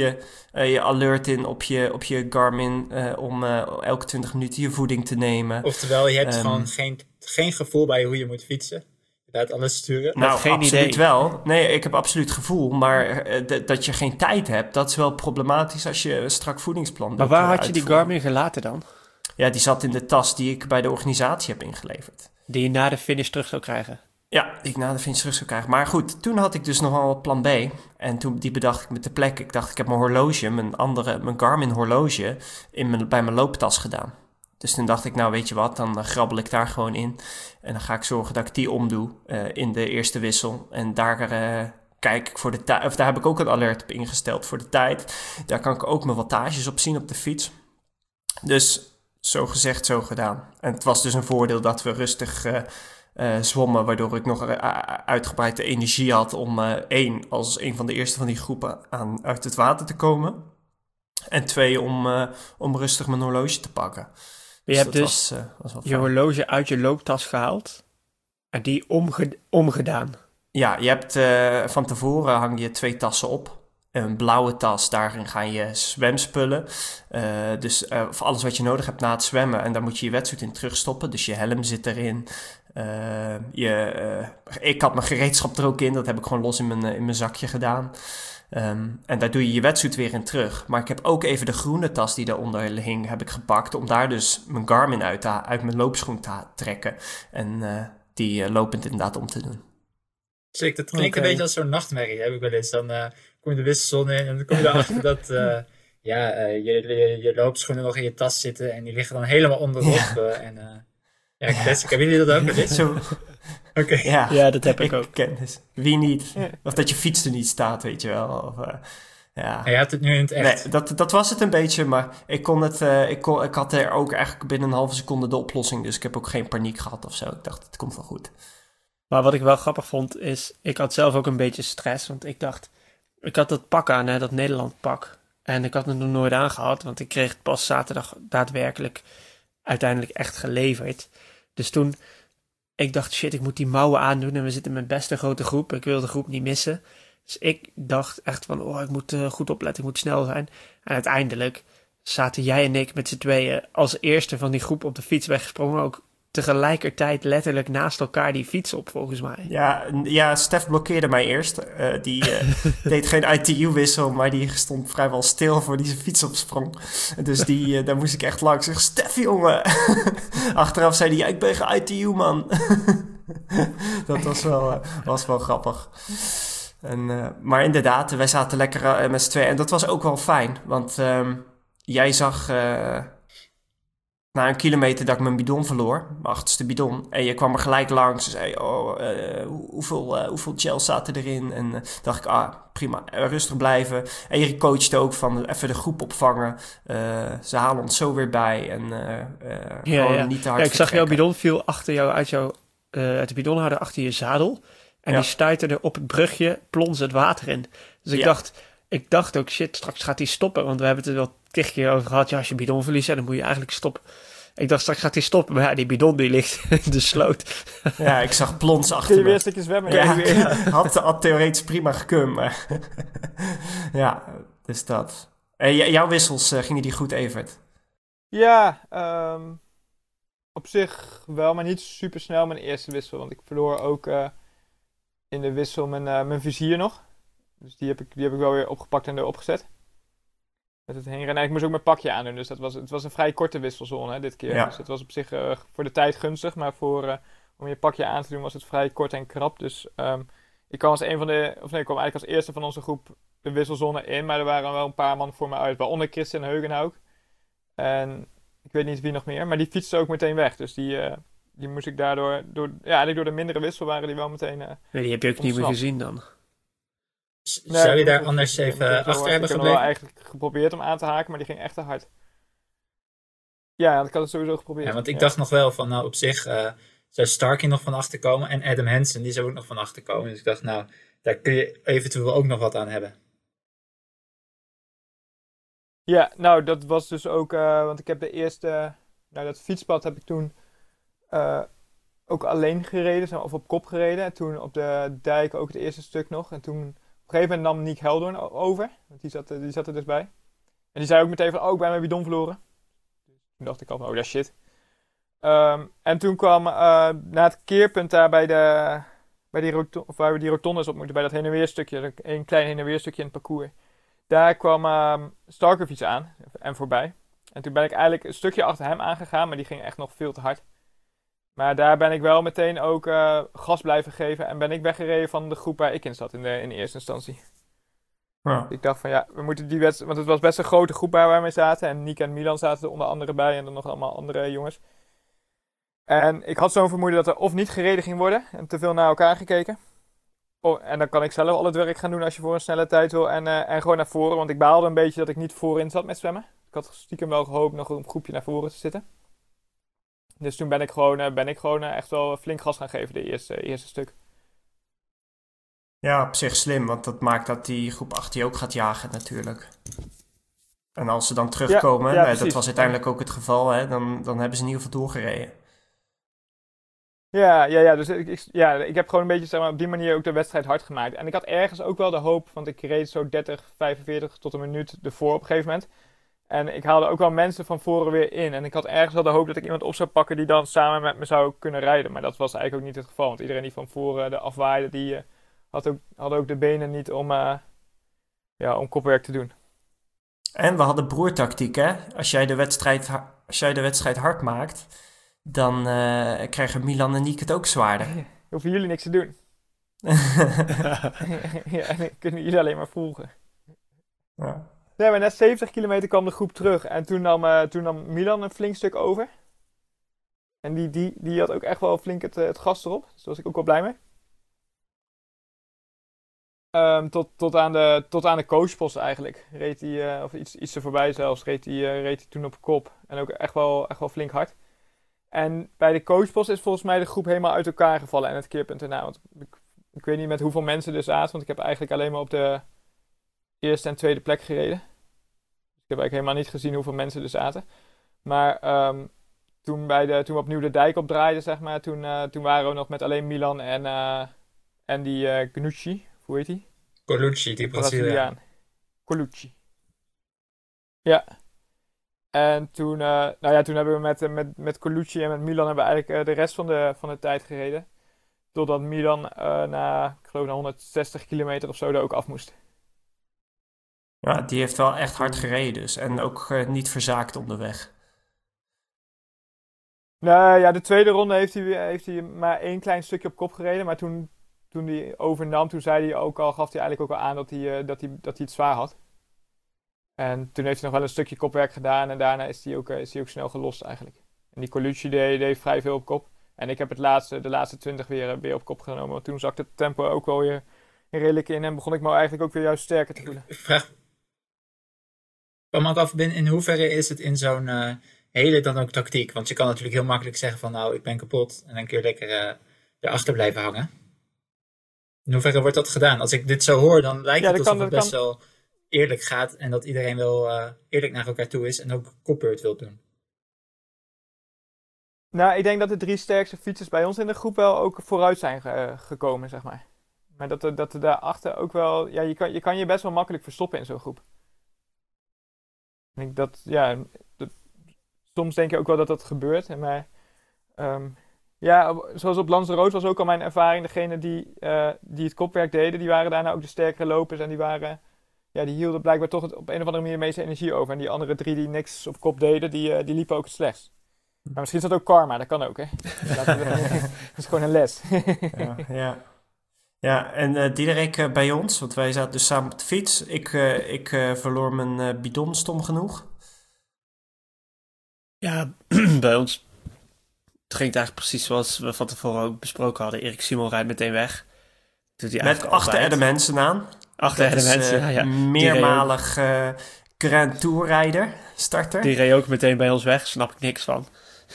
je Garmin om elke 20 minuten je voeding te nemen. Oftewel, je hebt gewoon geen gevoel bij hoe je moet fietsen. Je laat alles sturen. Nou, geen absoluut idee. wel. Nee, ik heb absoluut gevoel. Maar dat je geen tijd hebt, dat is wel problematisch als je een strak voedingsplan Maar wilt, waar had je die uitvoeren. Garmin gelaten dan? Ja, die zat in de tas die ik bij de organisatie heb ingeleverd. Die je na de finish terug zou krijgen. Ja, die ik na de finish terug zou krijgen. Maar goed, toen had ik dus nog wel plan B. En toen die bedacht ik me ter plekke. Ik dacht, ik heb mijn horloge, mijn Garmin horloge, bij mijn looptas gedaan. Dus toen dacht ik, nou weet je wat, dan grabbel ik daar gewoon in. En dan ga ik zorgen dat ik die omdoe in de eerste wissel. En daar kijk ik voor de tijd, of daar heb ik ook een alert op ingesteld voor de tijd. Daar kan ik ook mijn wattages op zien op de fiets. Dus zo gezegd, zo gedaan. En het was dus een voordeel dat we rustig zwommen, waardoor ik nog uitgebreid de energie had om als een van de eerste van die groepen uit het water te komen. En 2, om rustig mijn horloge te pakken. Je hebt dus was wel je fijn. horloge uit je looptas gehaald en die omgedaan. Ja, je hebt van tevoren hang je 2 tassen op. Een blauwe tas, daarin gaan je zwemspullen. Dus voor alles wat je nodig hebt na het zwemmen. En daar moet je je wetsuit in terugstoppen. Dus je helm zit erin. Ik had mijn gereedschap er ook in. Dat heb ik gewoon los in mijn zakje gedaan. En daar doe je wetsuit weer in terug. Maar ik heb ook even de groene tas die daaronder hing, heb ik gepakt. Om daar dus mijn Garmin uit mijn loopschoen te trekken. En die lopend inderdaad om te doen. Zeker, dat klinkt een beetje als zo'n nachtmerrie, heb ik wel eens. Dan kom je de wisselzon in en dan kom je erachter dat je loopschoenen nog in je tas zitten en die liggen dan helemaal onderop. Classic. Hebben jullie dat ook wel eens? Zo. Oké. Ja, dat heb ik ook. Ken dus. Wie niet? Of dat je fiets er niet staat, weet je wel. Of, ja. En je hebt het nu in het echt. Nee, dat was het een beetje, maar ik had er ook eigenlijk binnen een halve seconde de oplossing. Dus ik heb ook geen paniek gehad of zo. Ik dacht, het komt wel goed. Maar wat ik wel grappig vond is, ik had zelf ook een beetje stress. Want ik dacht, ik had dat pak aan, dat Nederland pak. En ik had het nog nooit aangehad, want ik kreeg het pas zaterdag daadwerkelijk uiteindelijk echt geleverd. Dus toen, ik dacht, shit, ik moet die mouwen aandoen en we zitten met best een grote groep. Ik wil de groep niet missen. Dus ik dacht echt van, ik moet goed opletten, ik moet snel zijn. En uiteindelijk zaten jij en ik met z'n tweeën als eerste van die groep op de fiets weggesprongen. Ook tegelijkertijd letterlijk naast elkaar die fiets op, volgens mij. Ja, Stef blokkeerde mij eerst. Die deed geen ITU-wissel, maar die stond vrijwel stil voor die zijn fiets opsprong. Dus daar moest ik echt langs. Ik zeg, Stef, jongen! Achteraf zei hij, ja, ik ben geen ITU, man. Dat was wel grappig. Maar inderdaad, wij zaten lekker met z'n tweeën. En dat was ook wel fijn, want jij zag na een kilometer dat ik mijn bidon verloor, mijn achterste bidon. En je kwam er gelijk langs en zei, hoeveel gel zaten erin? En dacht ik, prima, rustig blijven. En je coachte ook van even de groep opvangen. Ze halen ons zo weer bij. En gewoon niet te hard ik zag jouw bidon viel achter jou uit de bidonhouder achter je zadel. En die stuiterde op het brugje, plons het water in. Dus ik dacht ook, shit, straks gaat hij stoppen. Want we hebben het er wel 10 keer over gehad. Ja, als je bidon verliest, dan moet je eigenlijk stoppen. Ik dacht, straks gaat hij stoppen. Maar ja, die bidon die ligt in de sloot. Ja, ik zag plons achter Kun je me. weer een stukje zwemmen? Ja, had theoretisch prima gekund. Maar ja, dus dat. Jouw wissels, gingen die goed, Evert? Ja, op zich wel, maar niet super snel mijn eerste wissel. Want ik verloor ook in de wissel mijn vizier nog. Dus die heb ik wel weer opgepakt en erop gezet. Met het heenrennen. Ik moest ook mijn pakje aandoen. Dus het was een vrij korte wisselzone dit keer. Ja. Dus het was op zich voor de tijd gunstig. Maar om je pakje aan te doen was het vrij kort en krap. Dus ik kwam ik kwam eigenlijk als eerste van onze groep de wisselzone in. Maar er waren wel een paar man voor me uit. Waaronder Christian Heugenhouk. En ik weet niet wie nog meer. Maar die fietste ook meteen weg. Dus die moest ik daardoor... Eigenlijk door de mindere wissel waren die wel meteen... Nee, die heb je ook niet meer gezien dan. Zou je daar anders even achter hebben gebleven? Ik heb wel eigenlijk geprobeerd om aan te haken, maar die ging echt te hard. Ja, ik had het sowieso geprobeerd. Ja, want ik dacht nog wel van, nou op zich zou Starkey nog van achter komen en Adam Hansen, die zou ook nog van achter komen. Dus ik dacht, nou, daar kun je eventueel ook nog wat aan hebben. Ja, nou, dat was dus ook, want ik heb dat fietspad heb ik toen eh, ook alleen gereden, zeg maar, of op kop gereden. En toen op de dijk ook het eerste stuk nog. En toen, op een gegeven moment nam Nick Heldoorn over, want die zat er dus bij. En die zei ook meteen van, ik ben mijn bidon verloren. Toen dacht ik al van, dat is shit. En toen kwam, na het keerpunt daar waar we die rotondes op moeten, bij dat heen en weer stukje, een klein heen en weer stukje in het parcours. Daar kwam Starkerfiets aan en voorbij. En toen ben ik eigenlijk een stukje achter hem aangegaan, maar die ging echt nog veel te hard. Maar daar ben ik wel meteen ook gas blijven geven en ben ik weggereden van de groep waar ik in zat in eerste instantie. Ja. Ik dacht van ja, we moeten die wedstrijd, want het was best een grote groep waar we mee zaten. En Nick en Milan zaten er onder andere bij en dan nog allemaal andere jongens. En ik had zo'n vermoeden dat er of niet gereden ging worden en te veel naar elkaar gekeken. En dan kan ik zelf al het werk gaan doen als je voor een snelle tijd wil en gewoon naar voren. Want ik baalde een beetje dat ik niet voorin zat met zwemmen. Ik had stiekem wel gehoopt nog een groepje naar voren te zitten. Dus toen ben ik gewoon echt wel flink gas gaan geven de eerste stuk. Ja, op zich slim, want dat maakt dat die groep achter je ook gaat jagen natuurlijk. En als ze dan terugkomen, Ja, dat precies. was uiteindelijk ook het geval, hè, dan hebben ze in ieder geval doorgereden. Ja, dus ik heb gewoon een beetje zeg maar, op die manier ook de wedstrijd hard gemaakt. En ik had ergens ook wel de hoop, want ik reed zo 30, 45 tot een minuut ervoor op een gegeven moment. En ik haalde ook wel mensen van voren weer in. En ik had ergens wel de hoop dat ik iemand op zou pakken die dan samen met me zou kunnen rijden. Maar dat was eigenlijk ook niet het geval. Want iedereen die van voren de afwaaide, die had ook de benen niet om kopwerk te doen. En we hadden broertactiek, hè. Als jij de wedstrijd hard maakt, dan krijgen Milan en Niek het ook zwaarder. Hoeven jullie niks te doen. Ja, en dan kunnen jullie alleen maar volgen. Ja. Nee, maar na 70 kilometer kwam de groep terug. En toen nam Milan een flink stuk over. En die had ook echt wel flink het gas erop. Dus daar was ik ook wel blij mee. Tot aan de coachpost eigenlijk. Reed hij, of iets er voorbij zelfs, reed hij toen op kop. En ook echt wel flink hard. En bij de coachpost is volgens mij de groep helemaal uit elkaar gevallen. En het keerpunt erna. Want ik weet niet met hoeveel mensen er zaten. Want ik heb eigenlijk alleen maar op de eerste en tweede plek gereden. Ik heb eigenlijk helemaal niet gezien hoeveel mensen er zaten. Maar toen we opnieuw de dijk opdraaiden, zeg maar, toen waren we nog met alleen Milan en die Gnucci. Hoe heet die? Colucci, die Braziliaan. Colucci. Ja. En toen hebben we met Colucci en met Milan hebben we eigenlijk de rest van de tijd gereden. Totdat Milan ik geloof na 160 kilometer of zo er ook af moest. Ja, die heeft wel echt hard gereden dus. En ook niet verzaakt onderweg. Nou ja, de tweede ronde heeft hij maar één klein stukje op kop gereden. Maar toen hij overnam, toen zei hij ook al, gaf hij eigenlijk ook al aan dat hij het zwaar had. En toen heeft hij nog wel een stukje kopwerk gedaan. En daarna is hij ook snel gelost eigenlijk. En die Colucci deed vrij veel op kop. En ik heb de laatste 20 weer op kop genomen. Want toen zakte het tempo ook wel weer redelijk in. En begon ik me eigenlijk ook weer juist sterker te voelen. Ik vraag me ook af, in hoeverre is het in zo'n hele dan ook tactiek? Want je kan natuurlijk heel makkelijk zeggen van nou, ik ben kapot. En dan kun je lekker erachter blijven hangen. In hoeverre wordt dat gedaan? Als ik dit zo hoor, dan lijkt het alsof het best wel eerlijk gaat. En dat iedereen wel eerlijk naar elkaar toe is. En ook kopbeurt wil doen. Nou, ik denk dat de 3 sterkste fietsers bij ons in de groep wel ook vooruit zijn gekomen, zeg maar. Maar dat er daarachter ook wel... Ja, je kan je best wel makkelijk verstoppen in zo'n groep. Ik denk soms denk je ook wel dat dat gebeurt. Maar zoals op Lanzarote was ook al mijn ervaring. Degene die het kopwerk deden, die waren daarna ook de sterkere lopers. En die hielden blijkbaar toch op een of andere manier de meeste energie over. En die andere 3 die niks op kop deden, die liepen ook het slechtst. Maar misschien is dat ook karma, dat kan ook, hè? Dat is gewoon een les. Ja, en Diederik bij ons, want wij zaten dus samen op de fiets. Ik verloor mijn bidon, stom genoeg. Ja, bij ons het ging het eigenlijk precies zoals we van tevoren ook besproken hadden. Erik Simon rijdt meteen weg. Met achter Adam Hansen aan. Achter Adam Hansen, ja. Meermalig Grand Tour-rijder, starter. Die reed ook meteen bij ons weg, snap ik niks van.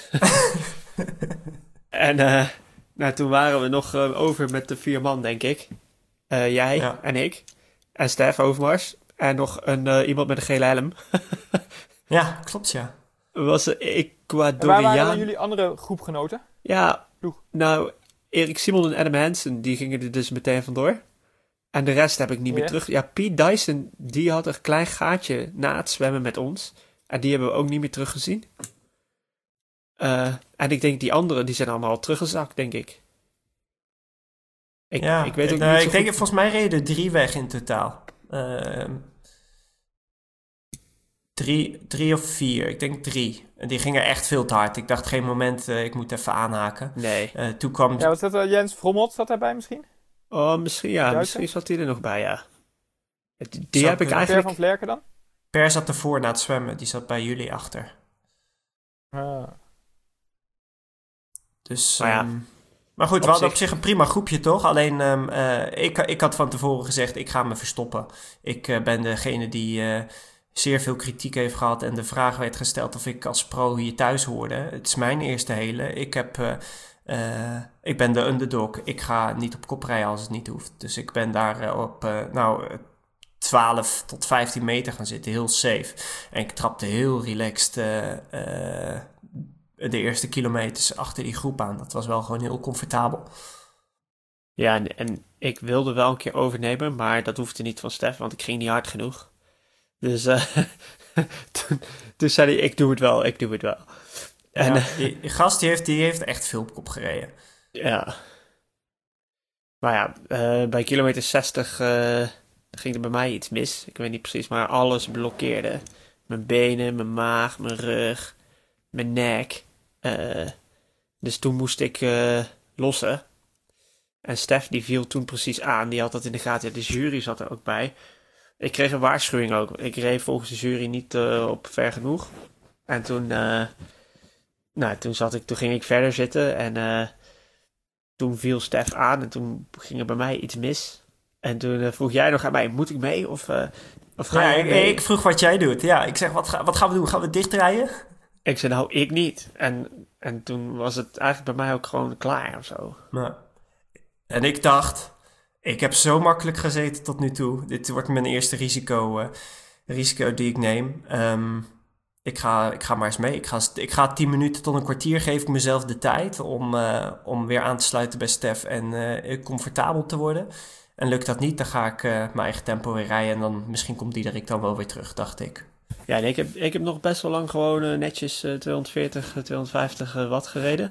En toen waren we nog over met de 4 man, denk ik. Jij en ik. En Stef Overmars. En nog iemand met een gele helm. Ja, klopt ja. Was een En waar Ecuadoriaan. waren dan jullie andere groepgenoten? Ja, Ploeg. nou, Erik Simon en Adam Hansen, die gingen er dus meteen vandoor. En de rest heb ik niet meer Ja. terug. Ja, Pete Dyson, die had een klein gaatje na het zwemmen met ons. En die hebben we ook niet meer teruggezien. En ik denk die anderen, die zijn allemaal al teruggezakt, denk ik. Ik weet ook niet zo ik denk, goed. volgens mij reden 3 weg in totaal. 3 of 4, ik denk 3. En die gingen echt veel te hard. Ik dacht geen moment, ik moet even aanhaken. Nee. Toen kwam... Ja, wat zat er? Jens Vrommelt zat daarbij misschien? Oh, misschien, ja. Duitser? Misschien zat hij er nog bij, ja. Die Zou heb ik kunnen. Per eigenlijk... van Vlerken dan? Per zat ervoor na het zwemmen. Die zat bij jullie achter. Dus... Maar ja, maar goed, op we hadden zich- op zich een prima groepje, toch? Alleen, ik had van tevoren gezegd, ik ga me verstoppen. Ik ben degene die zeer veel kritiek heeft gehad en de vraag werd gesteld of ik als pro hier thuis hoorde. Het is mijn eerste hele. Ik ben de underdog. Ik ga niet op kop rijden als het niet hoeft. Dus ik ben daar op 12 tot 15 meter gaan zitten, heel safe. En ik trapte heel relaxed de eerste kilometers achter die groep aan. Dat was wel gewoon heel comfortabel. Ja, en ik wilde wel een keer overnemen, maar dat hoefde niet van Stef, want ik ging niet hard genoeg. Dus toen zei hij, ik doe het wel. En Ja, die gast die heeft echt veel op kop gereden. ja. Maar ja, bij kilometer 60 ging er bij mij iets mis. Ik weet niet precies, maar alles blokkeerde. Mijn benen, mijn maag, mijn rug, mijn nek. Dus toen moest ik lossen. En Stef die viel toen precies aan. Die had dat in de gaten. Ja, de jury zat er ook bij. Ik kreeg een waarschuwing ook. Ik reed volgens de jury niet op ver genoeg. En toen, toen ging ik verder zitten. En toen viel Stef aan. En toen ging er bij mij iets mis. En toen vroeg jij nog aan mij, moet ik mee? Of ga Ja, jij mee? ik vroeg wat jij doet. Ja, ik zeg, wat gaan we doen? Gaan we dichtrijden? Ik zei, nou, ik niet. En toen was het eigenlijk bij mij ook gewoon klaar of zo. Nou, en ik dacht, ik heb zo makkelijk gezeten tot nu toe. Dit wordt mijn eerste risico die ik neem. Ik ga maar eens mee. Ik ga 10 minuten tot een kwartier geef ik mezelf de tijd om weer aan te sluiten bij Stef en comfortabel te worden. En lukt dat niet, dan ga ik mijn eigen tempo weer rijden en dan misschien komt Diederik dan wel weer terug, dacht ik. Ja, en ik heb nog best wel lang gewoon netjes 240, 250 watt gereden.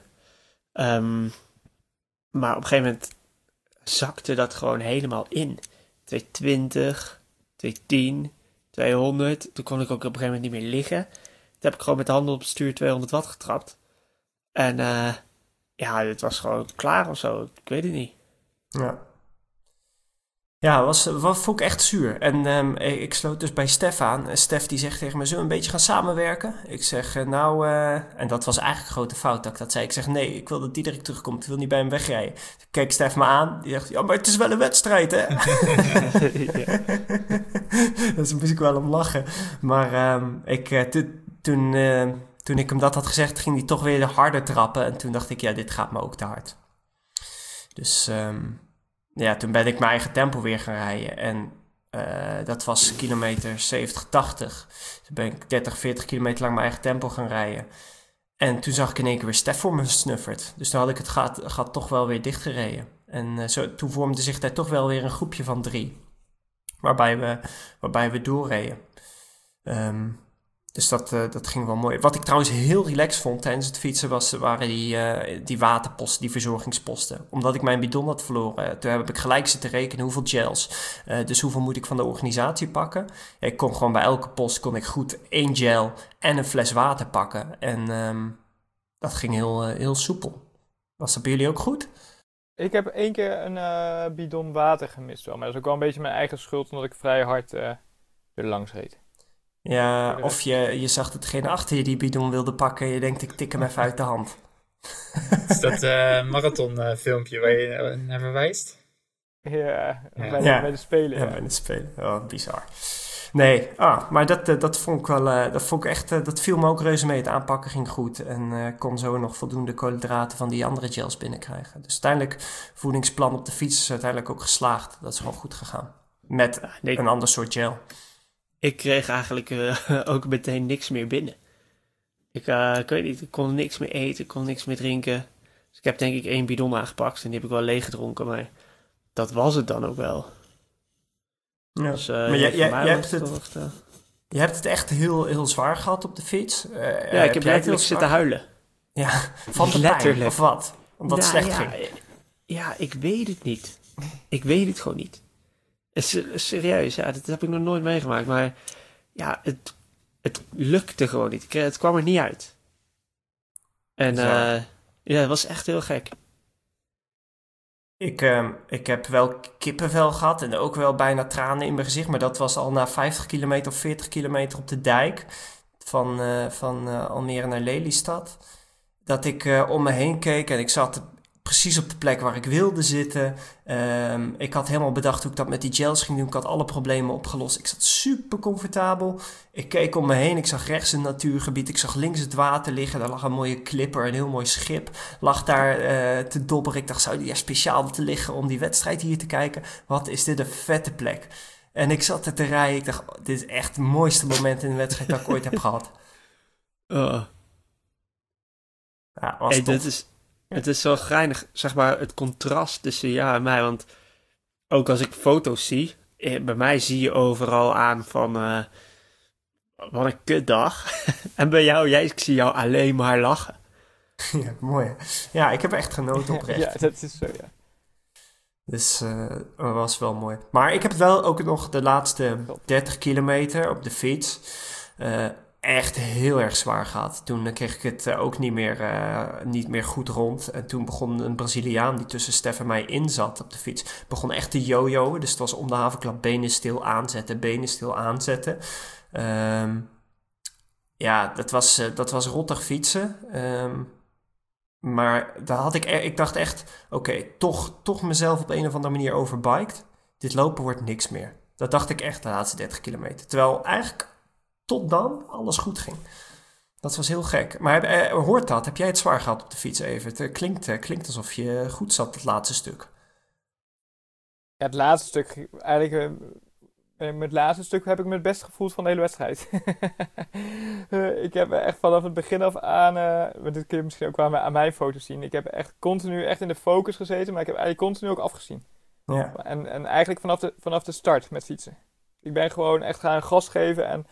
Maar op een gegeven moment zakte dat gewoon helemaal in. 220, 210, 200. Toen kon ik ook op een gegeven moment niet meer liggen. Toen heb ik gewoon met de handen op het stuur 200 watt getrapt. En ja, het was gewoon klaar of zo. Ik weet het niet. Ja, wat vond ik echt zuur. En ik sloot dus bij Stef aan. Stef die zegt tegen me, zullen we een beetje gaan samenwerken? Ik zeg, en dat was eigenlijk een grote fout dat ik dat zei. Ik zeg, nee, ik wil dat Diederik terugkomt. Ik wil niet bij hem wegrijden. Ik keek Stef me aan. Die zegt, ja, maar het is wel een wedstrijd, hè? Dus moest ik wel om lachen. Maar toen ik hem dat had gezegd, ging hij toch weer harder trappen. En toen dacht ik, ja, dit gaat me ook te hard. Dus... ja, toen ben ik mijn eigen tempo weer gaan rijden. En dat was kilometer 70, 80. Toen ben ik 30, 40 kilometer lang mijn eigen tempo gaan rijden. En toen zag ik in één keer weer Stef voor me snufferd. Dus toen had ik het gat toch wel weer dichtgereden. En toen vormde zich daar toch wel weer een groepje van 3. Waarbij we doorreden. Dus dat ging wel mooi. Wat ik trouwens heel relaxed vond tijdens het fietsen waren die waterposten, die verzorgingsposten. Omdat ik mijn bidon had verloren. Toen heb ik gelijk zitten rekenen hoeveel gels. Dus hoeveel moet ik van de organisatie pakken. Ik kon gewoon bij elke post goed 1 gel en een fles water pakken. En dat ging heel soepel. Was dat bij jullie ook goed? Ik heb 1 keer een bidon water gemist wel. Maar dat is ook wel een beetje mijn eigen schuld, omdat ik vrij hard er langs reed. Ja, of je zag hetgene achter je die bidon wilde pakken en je denkt, ik tik hem even uit de hand. Is dat marathon filmpje waar je naar verwijst? Ja, Ja. bij de Spelen. Ja, bij het spelen. Oh, bizar. Nee, maar dat vond ik wel, dat viel me ook reuze mee. Het aanpakken ging goed en kon zo nog voldoende koolhydraten van die andere gels binnenkrijgen. Dus uiteindelijk, voedingsplan op de fiets is uiteindelijk ook geslaagd. Dat is gewoon goed gegaan. Met een ander soort gel. ik kreeg eigenlijk ook meteen niks meer binnen. Ik weet niet, ik kon niks meer eten, ik kon niks meer drinken. Dus ik heb denk ik 1 bidon aangepakt en die heb ik wel leeg gedronken, maar dat was het dan ook wel. Ja. Dus, maar je hebt het echt heel, heel zwaar gehad op de fiets. Ja, ik heb letterlijk zitten huilen. Ja, van de letterlijk. pijn, of wat? Omdat het slecht ging. Ja, ik weet het niet. Ik weet het gewoon niet. Serieus, ja, dat heb ik nog nooit meegemaakt. Maar ja, het lukte gewoon niet. Het kwam er niet uit. En ja, het was echt heel gek. Ik heb wel kippenvel gehad en ook wel bijna tranen in mijn gezicht. Maar dat was al na 50 kilometer of 40 kilometer op de dijk van Almere naar Lelystad. Dat ik om me heen keek en ik zat precies op de plek waar ik wilde zitten. Ik had helemaal bedacht hoe ik dat met die gels ging doen. Ik had alle problemen opgelost. Ik zat super comfortabel. Ik keek om me heen. Ik zag rechts een natuurgebied. Ik zag links het water liggen. Daar lag een mooie klipper, een heel mooi schip. Lag daar te dobberen. Ik dacht, zou die er speciaal te liggen om die wedstrijd hier te kijken? Wat is dit een vette plek. En ik zat er te rijden. Ik dacht, dit is echt het mooiste moment in de wedstrijd dat ik ooit heb gehad. Ja, was tof. Het is zo geinig, zeg maar, het contrast tussen jou en mij. Want ook als ik foto's zie, bij mij zie je overal aan van, wat een kutdag. En bij jou, ik zie jou alleen maar lachen. Ja, mooi. Ja, ik heb echt genoten oprecht. Ja, dat is zo, ja. Dus dat was wel mooi. Maar ik heb wel ook nog de laatste 30 kilometer op de fiets echt heel erg zwaar gehad. Toen kreeg ik het ook niet meer goed rond. En toen begon een Braziliaan die tussen Stef en mij in zat op de fiets, begon echt te jojoen. Dus het was om de havenklap benen stil aanzetten. Ja, dat was rottig fietsen. Maar daar had ik dacht echt, oké, toch mezelf op een of andere manier overbiked. Dit lopen wordt niks meer. Dat dacht ik echt de laatste 30 kilometer. Terwijl eigenlijk tot dan alles goed ging. Dat was heel gek. Maar hoort dat? Heb jij het zwaar gehad op de fiets even? Het klinkt alsof je goed zat, het laatste stuk. Ja, het laatste stuk, eigenlijk, met het laatste stuk heb ik me het best gevoeld van de hele wedstrijd. Ik heb echt vanaf het begin af aan, want dit kun je misschien ook wel aan mijn foto's zien. Ik heb echt continu echt in de focus gezeten, maar ik heb eigenlijk continu ook afgezien. Ja. En eigenlijk vanaf de start met fietsen. Ik ben gewoon echt gaan gas geven en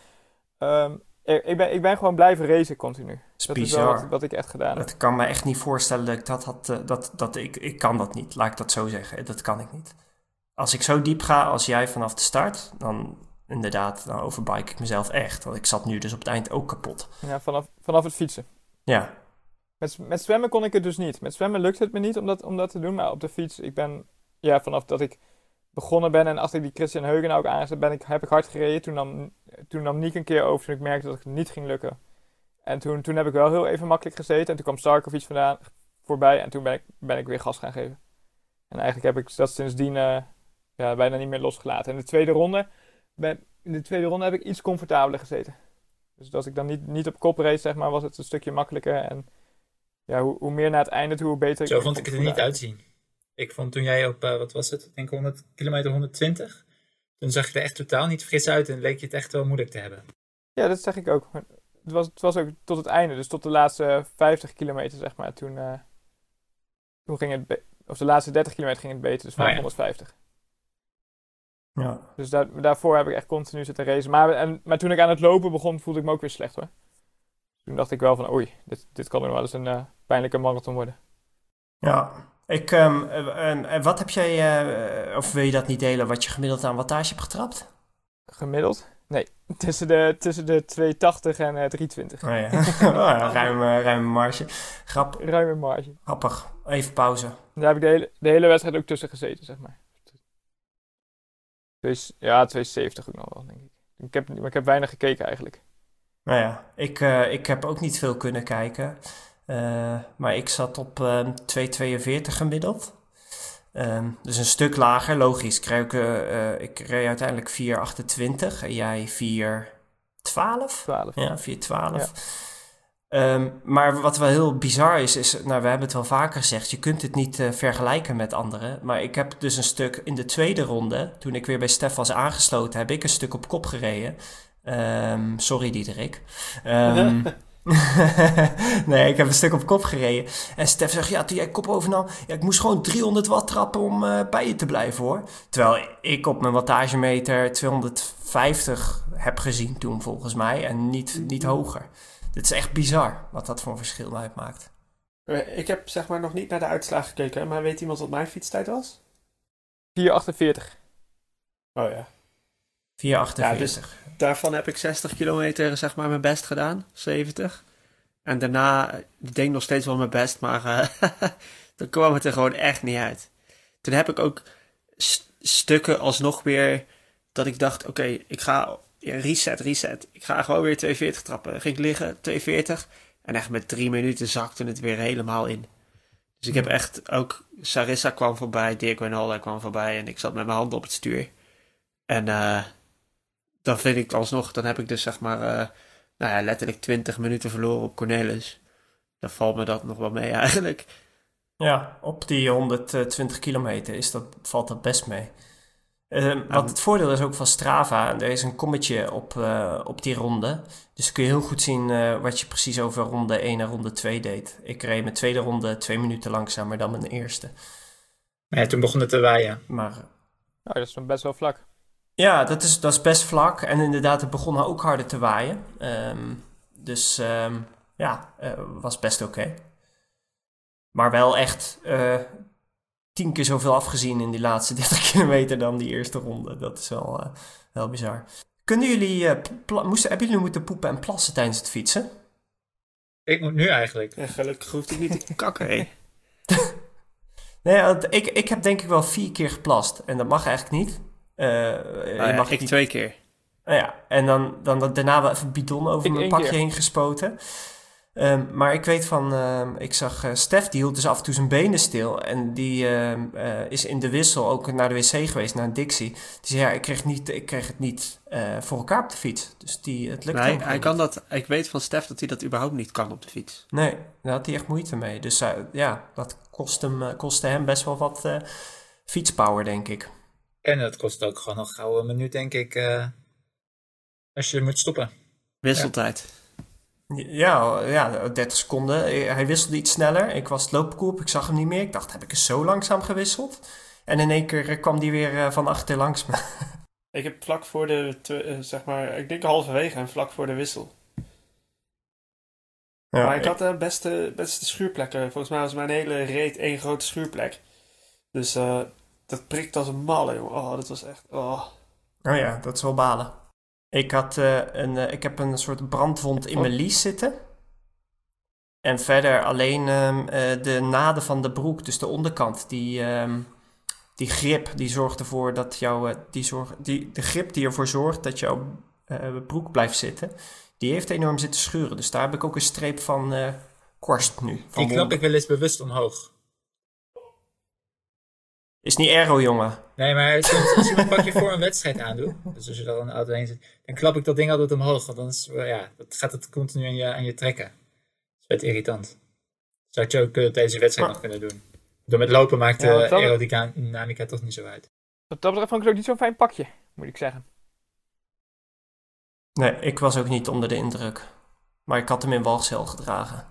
ik ben gewoon blijven racen continu. Dat is wel wat ik echt gedaan heb. Ik kan me echt niet voorstellen dat ik dat had. Ik kan dat niet, laat ik dat zo zeggen. Dat kan ik niet. Als ik zo diep ga als jij vanaf de start, dan inderdaad, dan overbike ik mezelf echt. Want ik zat nu dus op het eind ook kapot. Ja, vanaf het fietsen. Ja. Met zwemmen kon ik het dus niet. Met zwemmen lukt het me niet om dat te doen. Maar op de fiets, vanaf dat ik begonnen ben en achter die Christian Heugen ook aangezet heb ik hard gereden. Toen nam Niek een keer over toen ik merkte dat het niet ging lukken. En toen heb ik wel heel even makkelijk gezeten. En toen kwam Starkovic voorbij en toen ben ik weer gas gaan geven. En eigenlijk heb ik dat sindsdien bijna niet meer losgelaten. En in de tweede ronde heb ik iets comfortabeler gezeten. Dus als ik dan niet op kop reed, zeg maar, was het een stukje makkelijker. En ja, hoe meer naar het einde toe, hoe beter. Zo vond ik het er niet uitzien. Ik vond toen jij op, wat was het? Ik denk 100 kilometer 120. Toen zag je er echt totaal niet fris uit en leek je het echt wel moeilijk te hebben. Ja, dat zeg ik ook. Het was ook tot het einde, dus tot de laatste 50 kilometer, zeg maar. Toen ging het, of de laatste 30 kilometer ging het beter, dus vanaf 150. Ja. Dus daarvoor heb ik echt continu zitten racen. Maar toen ik aan het lopen begon, voelde ik me ook weer slecht, hoor. Toen dacht ik wel van, oei, dit kan nog wel eens een pijnlijke marathon worden. Ja. Wat heb jij, of wil je dat niet delen, wat je gemiddeld aan wattage hebt getrapt? Gemiddeld? Nee, tussen de 280 en 320. Oh ja. Ruime marge. Ruime marge. Grappig. Even pauze. Daar heb ik de hele wedstrijd ook tussen gezeten, zeg maar. Dus ja, 270 ook nog wel, denk ik. Maar ik heb weinig gekeken eigenlijk. Nou ja, ik heb ook niet veel kunnen kijken. Maar ik zat op 2,42 gemiddeld. Dus een stuk lager, logisch. Ik reed uiteindelijk 4,28 en jij 4,12? 12. Ja, 4,12. Ja. Maar wat wel heel bizar is, we hebben het wel vaker gezegd, je kunt het niet vergelijken met anderen. Maar ik heb dus een stuk in de tweede ronde, toen ik weer bij Stef was aangesloten, heb ik een stuk op kop gereden. Sorry Diederik. Nee, ik heb een stuk op kop gereden. En Stef zegt, ja, toen jij kop overnam, ja, ik moest gewoon 300 watt trappen om bij je te blijven, hoor. Terwijl ik op mijn wattagemeter 250 heb gezien toen, volgens mij. En niet hoger. Dit is echt bizar, wat dat voor een verschil uitmaakt. Ik heb zeg maar nog niet naar de uitslagen gekeken, maar weet iemand wat mijn fietstijd was? 4,48. Oh ja. 4,48. Ja, dus daarvan heb ik 60 kilometer zeg maar mijn best gedaan, 70. En daarna, ik denk nog steeds wel mijn best, maar dan kwam het er gewoon echt niet uit. Toen heb ik ook stukken alsnog weer, dat ik dacht, oké, ik ga reset. Ik ga gewoon weer 240 trappen. Ging ik liggen, 240. En echt met 3 minuten zakte het weer helemaal in. Dus ik heb echt ook, Sarissa kwam voorbij, Dirk Wijnaldum kwam voorbij en ik zat met mijn handen op het stuur. En dan vind ik alsnog, dan heb ik dus zeg maar, letterlijk 20 minuten verloren op Cornelis. Dan valt me dat nog wel mee eigenlijk. Ja, op die 120 kilometer valt dat best mee. Wat het voordeel is ook van Strava, er is een kommetje op die ronde. Dus kun je heel goed zien wat je precies over ronde 1 en ronde 2 deed. Ik reed mijn tweede ronde 2 minuten langzamer dan mijn eerste. Ja, toen begon het te waaien. Maar Nou, dat is best wel vlak. ja, dat is best vlak. En inderdaad, het begon ook harder te waaien. Was best oké. Maar wel echt 10 keer zoveel afgezien in die laatste 30 kilometer dan die eerste ronde. Dat is wel bizar. Kunnen jullie, hebben jullie moeten poepen en plassen tijdens het fietsen? Ik moet nu eigenlijk. Ja, gelukkig hoeft ik niet te kakken, hè. Nee, ik heb denk ik wel 4 keer geplast. En dat mag eigenlijk niet. Ik 2 keer. Ja, en dan daarna wel even bidon over mijn pakje keer heen gespoten. Maar ik weet ik zag Stef, die hield dus af en toe zijn benen stil. En die is in de wissel ook naar de wc geweest, naar een Dixie. Die zei, ja, ik kreeg het niet voor elkaar op de fiets. Dus het lukt hem hij kan dat. Ik weet van Stef dat hij dat überhaupt niet kan op de fiets. Nee, daar had hij echt moeite mee. Dus dat kostte hem best wel wat fietspower, denk ik. En het kost ook gewoon nog gauw een minuut, denk ik, als je moet stoppen. Wisseltijd. Ja, 30 seconden. Hij wisselde iets sneller. Ik was het loopparcours op, ik zag hem niet meer. Ik dacht, heb ik eens zo langzaam gewisseld? En in één keer kwam hij weer van achter langs me. Ik heb vlak voor ik denk halverwege en vlak voor de wissel. Ja, maar ik had de beste schuurplekken. Volgens mij was mijn hele reet 1 grote schuurplek. Dus dat prikt als een malle, jongen. Oh, dat was echt... Oh ja, dat is wel balen. Ik heb een soort brandwond in mijn lies zitten. En verder alleen de naden van de broek, dus de onderkant, die grip, die zorgt ervoor dat de grip die ervoor zorgt dat jouw broek blijft zitten, die heeft enorm zitten schuren. Dus daar heb ik ook een streep van korst nu. Die knap ik wel eens bewust omhoog. Is niet aero, jongen. Nee, maar als je een pakje voor een wedstrijd aandoet, dus als je er een auto heen zit, dan klap ik dat ding altijd omhoog. Want dan gaat het continu aan je trekken. Dat is vet irritant. Zou je ook deze wedstrijd nog kunnen doen. Door met lopen maakt de aerodynamica toch niet zo uit. Wat dat betreft vond ik het ook niet zo'n fijn pakje, moet ik zeggen. Nee, ik was ook niet onder de indruk. Maar ik had hem in walgcel gedragen.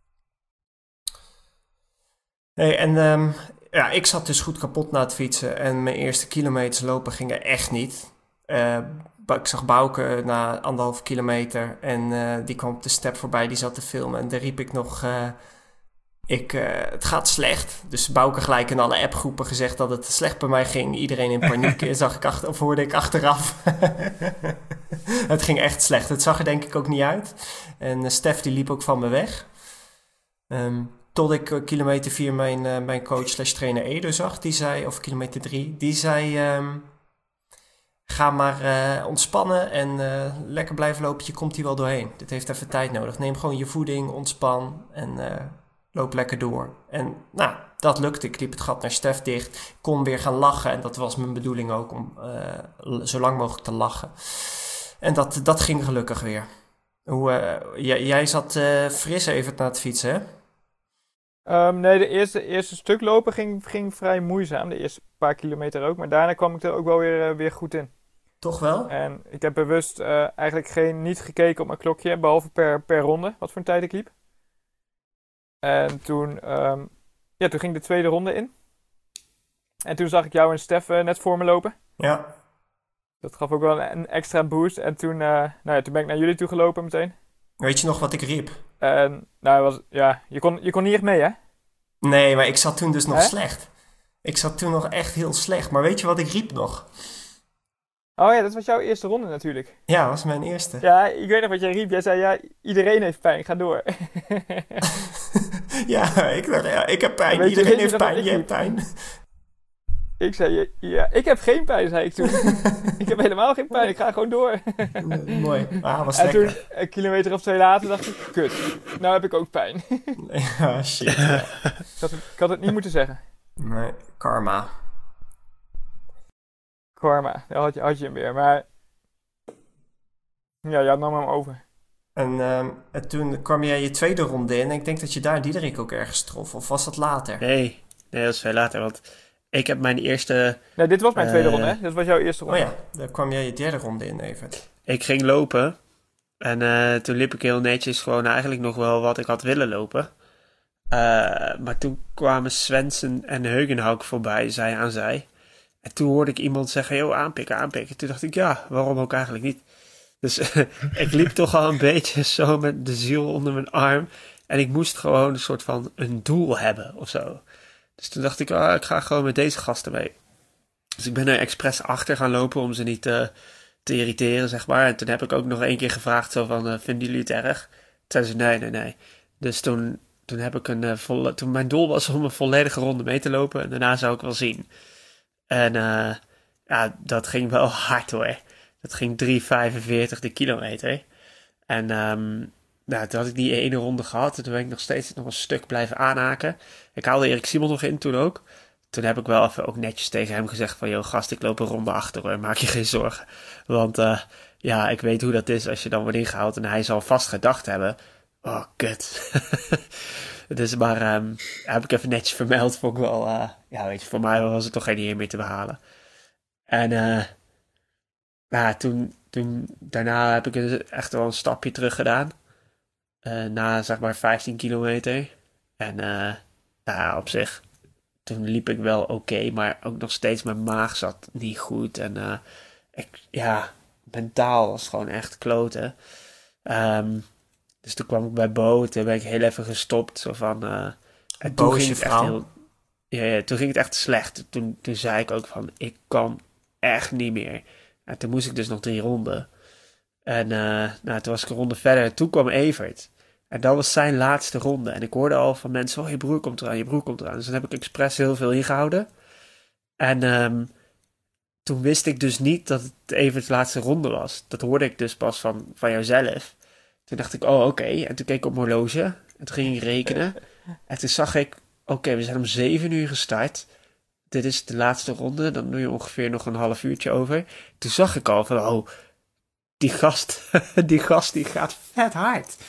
Hey, en ik zat dus goed kapot na het fietsen. En mijn eerste kilometers lopen gingen echt niet. Ik zag Bouke na 1,5 kilometer. En die kwam op de step voorbij, die zat te filmen. En daar riep ik nog... het gaat slecht. Dus Bouke gelijk in alle appgroepen gezegd dat het slecht bij mij ging. Iedereen in paniek. Hoorde ik achteraf. Het ging echt slecht. Het zag er denk ik ook niet uit. En Stef die liep ook van me weg. Tot ik kilometer 4 mijn coach / trainer Edo zag. Die zei, of kilometer 3, die zei... ga maar ontspannen en lekker blijven lopen. Je komt hier wel doorheen. Dit heeft even tijd nodig. Neem gewoon je voeding, ontspan en loop lekker door. En dat lukte. Ik liep het gat naar Stef dicht. Ik kon weer gaan lachen. En dat was mijn bedoeling ook om zo lang mogelijk te lachen. En dat ging gelukkig weer. Jij zat fris even naar het fietsen, hè? Nee, de eerste stuk lopen ging vrij moeizaam. De eerste paar kilometer ook. Maar daarna kwam ik er ook wel weer goed in. Toch wel? En ik heb bewust eigenlijk niet gekeken op mijn klokje. Behalve per ronde, wat voor een tijd ik liep. En toen ging de tweede ronde in. En toen zag ik jou en Stef net voor me lopen. Ja. Dat gaf ook wel een extra boost. En toen ben ik naar jullie toe gelopen meteen. Weet je nog wat ik riep? En je kon niet echt mee, hè? Nee, maar ik zat toen dus nog Hè? slecht. Ik zat toen nog echt heel slecht. Maar weet je wat ik riep nog? Oh ja, dat was jouw eerste ronde natuurlijk. Ja, dat was mijn eerste. Ja, ik weet nog wat jij riep. Jij zei, ja, iedereen heeft pijn, ga door. Ja, ik dacht, ja, ik heb pijn. Weet je- Iedereen weet je heeft nog pijn. wat Je ik hebt pijn. Ik zei, ja, ik heb geen pijn, zei ik toen. Ik heb helemaal geen pijn, ik ga gewoon door. Mooi. Ah, was En lekker. toen, een kilometer of 2 later, dacht ik, kut, nou heb ik ook pijn. Ja, shit. Ja. Ik had het niet moeten zeggen. Nee, karma. Karma, daar had je hem weer. Maar ja, jij nam hem over. En toen kwam jij je tweede ronde in. En ik denk dat je daar Diederik ook ergens trof. Of was dat later? Nee, dat is veel later. Want ik heb mijn eerste... Nee, dit was mijn tweede ronde, hè? Dit was jouw eerste Oh ronde. ja, daar kwam jij je derde ronde in, Evert. Ik ging lopen. En toen liep ik heel netjes gewoon eigenlijk nog wel wat ik had willen lopen. Maar toen kwamen Swensen en Heugenhauk voorbij, zij aan zij. En toen hoorde ik iemand zeggen, joh, aanpikken. Toen dacht ik, ja, waarom ook eigenlijk niet? Dus ik liep toch al een beetje zo met de ziel onder mijn arm. En ik moest gewoon een soort van een doel hebben of zo. Dus toen dacht ik, ik ga gewoon met deze gasten mee. Dus ik ben er expres achter gaan lopen om ze niet te irriteren, zeg maar. En toen heb ik ook nog 1 keer gevraagd, zo van, vinden jullie het erg? Toen zeiden ze, nee. Dus toen heb ik toen mijn doel was om een volledige ronde mee te lopen. En daarna zou ik wel zien. En dat ging wel hard hoor. Dat ging 3,45 de kilometer. En toen had ik die ene ronde gehad. En toen ben ik nog steeds nog een stuk blijven aanhaken. Ik haalde Erik Simon nog in toen ook. Toen heb ik wel even ook netjes tegen hem gezegd van... joh gast, ik loop een ronde achter hoor, maak je geen zorgen. Want ik weet hoe dat is als je dan wordt ingehaald. En hij zal vast gedacht hebben... oh, kut. Dus maar heb ik even netjes vermeld. Vond ik wel... weet je, voor mij was het toch geen eer meer te behalen. En toen daarna heb ik echt wel een stapje terug gedaan. Na zeg maar 15 kilometer. En op zich... toen liep ik wel oké, maar ook nog steeds mijn maag zat niet goed. En mentaal was het gewoon echt kloten. Dus toen kwam ik bij Bo, toen ben ik heel even gestopt. Zo van, en toen ging het echt toen ging het echt slecht. Toen zei ik ook van, ik kan echt niet meer. En toen moest ik dus nog 3 ronden. En toen was ik een ronde verder. Toen kwam Evert. En dat was zijn laatste ronde. En ik hoorde al van mensen, oh, je broer komt eraan. Dus dan heb ik expres heel veel ingehouden. En toen wist ik dus niet dat het Evert's laatste ronde was. Dat hoorde ik dus pas van jouzelf. Toen dacht ik, oh, oké. En toen keek ik op mijn horloge. En toen ging ik rekenen. En toen zag ik, oké, we zijn om 7 uur gestart. Dit is de laatste ronde. Dan doe je ongeveer nog een half uurtje over. Toen zag ik al van, oh, die gast die gaat vet hard.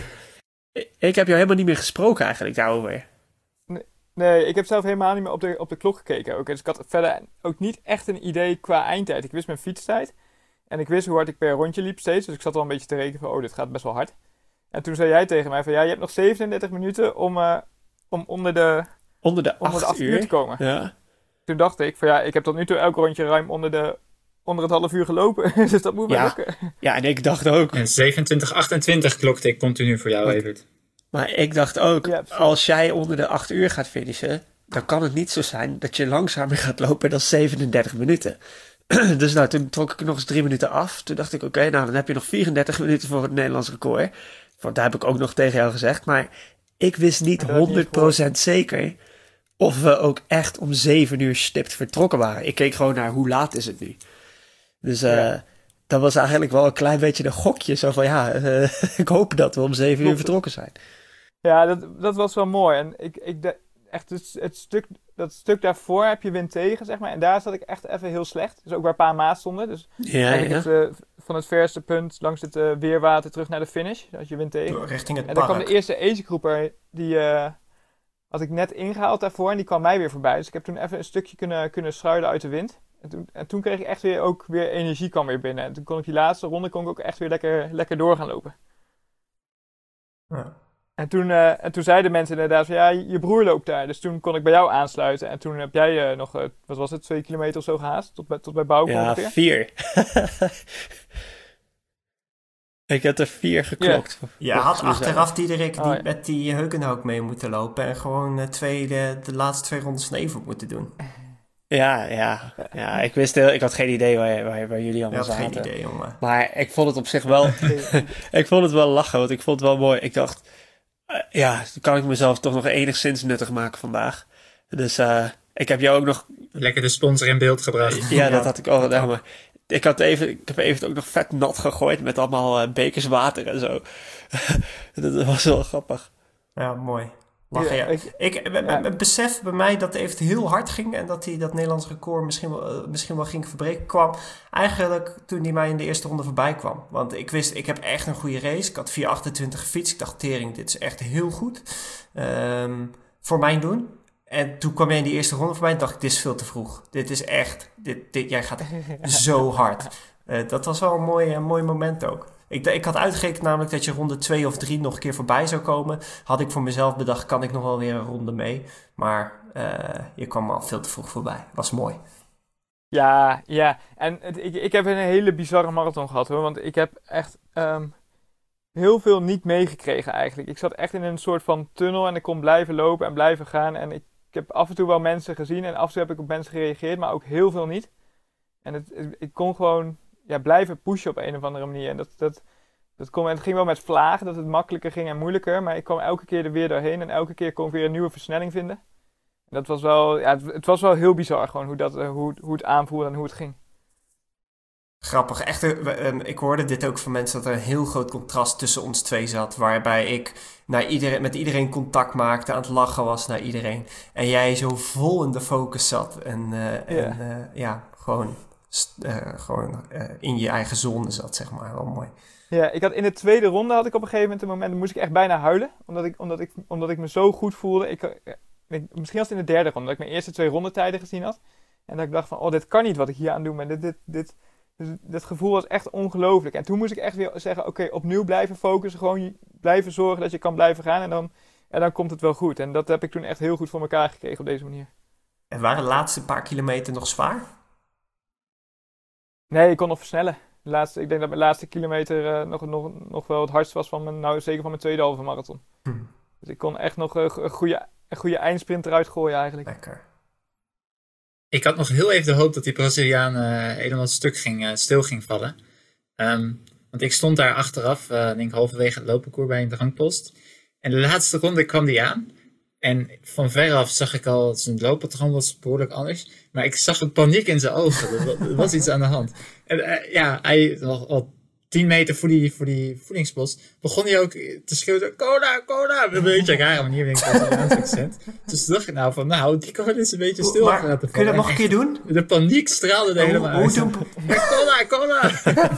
Ik heb jou helemaal niet meer gesproken eigenlijk daarover. Nee, ik heb zelf helemaal niet meer op de klok gekeken. Ook. Dus ik had verder ook niet echt een idee qua eindtijd. Ik wist mijn fietstijd. En ik wist hoe hard ik per rondje liep steeds. Dus ik zat al een beetje te rekenen van, oh, dit gaat best wel hard. En toen zei jij tegen mij van, ja, je hebt nog 37 minuten om onder de 8 uur te komen. Ja. Toen dacht ik van, ja, ik heb tot nu toe elk rondje ruim onder het half uur gelopen. Dus dat moet wel lukken. Ja, en ik dacht ook... En 27:28 klokte ik continu voor jou, Evert. Maar ik dacht ook, Ja, als jij onder de 8 uur gaat finishen, dan kan het niet zo zijn dat je langzamer gaat lopen dan 37 minuten. Dus toen trok ik er nog eens 3 minuten af. Toen dacht ik, oké, dan heb je nog 34 minuten voor het Nederlands record. Want daar heb ik ook nog tegen jou gezegd. Maar ik wist niet 100% zeker of we ook echt om 7 uur stipt vertrokken waren. Ik keek gewoon naar hoe laat is het nu. Dus dat was eigenlijk wel een klein beetje een gokje. Zo van, ik hoop dat we om 7 uur vertrokken zijn. Ja, dat was wel mooi. En echt dat stuk daarvoor heb je wind tegen, zeg maar. En daar zat ik echt even heel slecht. Dus ook waar Pa en Ma stonden. Dus Ja. het van het verste punt langs het weerwater terug naar de finish. Als je wind tegen. Richting het En dan park. kwam de eerste agegroeper, die had ik net ingehaald daarvoor en die kwam mij weer voorbij. Dus ik heb toen even een stukje kunnen schuilen uit de wind. En toen kreeg ik echt weer energie kwam weer binnen. En toen kon ik die laatste ronde ook echt weer lekker door gaan lopen. Ja. En toen zeiden mensen inderdaad van, ja, je broer loopt daar. Dus toen kon ik bij jou aansluiten. En toen heb jij nog, wat was het, 2 kilometer of zo gehaast? Tot bij Bouke ongeveer? 4. Ik heb er 4 geklokt. Je had achteraf Diederik met die Heugenhoek mee moeten lopen. En gewoon de laatste 2 rondes van Evert moeten doen. Ja, ik had geen idee waar jullie allemaal zaten. Geen idee, jongen. Maar ik vond het op zich wel... ik vond het wel lachen, want ik vond het wel mooi. Ik dacht, dan kan ik mezelf toch nog enigszins nuttig maken vandaag. Dus ik heb jou ook nog... Lekker de sponsor in beeld gebracht. Ja, dat had ik al gedaan, maar... Ik heb even ook nog vet nat gegooid met allemaal bekers water en zo. Dat was wel grappig. Ja, mooi. Lachen, ja. Ik besef bij mij dat Evert heel hard ging en dat hij dat Nederlands record misschien wel ging verbreken, kwam eigenlijk toen hij mij in de eerste ronde voorbij kwam. Want ik wist, ik heb echt een goede race. Ik had 4:28 gefietst. Ik dacht, tering, dit is echt heel goed. Voor mijn doen. En toen kwam jij in die eerste ronde voorbij en dacht ik, dit is veel te vroeg. Dit is echt, jij gaat zo hard. Dat was wel een mooi moment ook. Ik had uitgerekend namelijk dat je ronde 2 of 3 nog een keer voorbij zou komen. Had ik voor mezelf bedacht, kan ik nog wel weer een ronde mee. Maar je kwam al veel te vroeg voorbij. Was mooi. Ja. En ik heb een hele bizarre marathon gehad hoor. Want ik heb echt heel veel niet meegekregen eigenlijk. Ik zat echt in een soort van tunnel en ik kon blijven lopen en blijven gaan. En ik heb af en toe wel mensen gezien en af en toe heb ik op mensen gereageerd, maar ook heel veel niet. En ik kon gewoon blijven pushen op een of andere manier. En het ging wel met vlagen, dat het makkelijker ging en moeilijker. Maar ik kwam elke keer er weer doorheen en elke keer kon ik weer een nieuwe versnelling vinden. En dat was wel, het was wel heel bizar gewoon hoe het aanvoelde en hoe het ging. Grappig. Echt, ik hoorde dit ook van mensen dat er een heel groot contrast tussen ons twee zat. Waarbij ik met iedereen contact maakte, aan het lachen was naar iedereen. En jij zo vol in de focus zat. Gewoon in je eigen zone zat, zeg maar. Wel mooi. Ja, ik had in de tweede ronde had ik op een gegeven moment een moment, moest ik echt bijna huilen. Omdat ik me zo goed voelde. Misschien was het in de derde ronde, dat ik mijn eerste 2 rondetijden gezien had. En dat ik dacht van, dit kan niet wat ik hier aan doe. Maar dit gevoel was echt ongelooflijk. En toen moest ik echt weer zeggen, oké, opnieuw blijven focussen. Gewoon blijven zorgen dat je kan blijven gaan. En dan komt het wel goed. En dat heb ik toen echt heel goed voor elkaar gekregen op deze manier. En waren de laatste paar kilometer nog zwaar? Nee, ik kon nog versnellen. Ik denk dat mijn laatste kilometer nog wel het hardst was zeker van mijn tweede halve marathon. Dus ik kon echt nog een goede eindsprint eruit gooien eigenlijk. Lekker. Ik had nog heel even de hoop dat die Braziliaan helemaal stil ging vallen. Want ik stond daar achteraf, denk halverwege het loopparcours bij een drangpost. En de laatste ronde kwam die aan. En van veraf zag ik al, zijn looppatroon was behoorlijk anders. Maar ik zag een paniek in zijn ogen. Er was iets aan de hand. En hij al 10 meter voor die voedingspost begon hij ook te schreeuwen, cola, cola. Op een beetje een rare manier, denk ik, als een accent. Dus dacht ik die cola is een beetje stil. Maar kun je dat nog een keer doen? De paniek straalde er helemaal uit. Cola!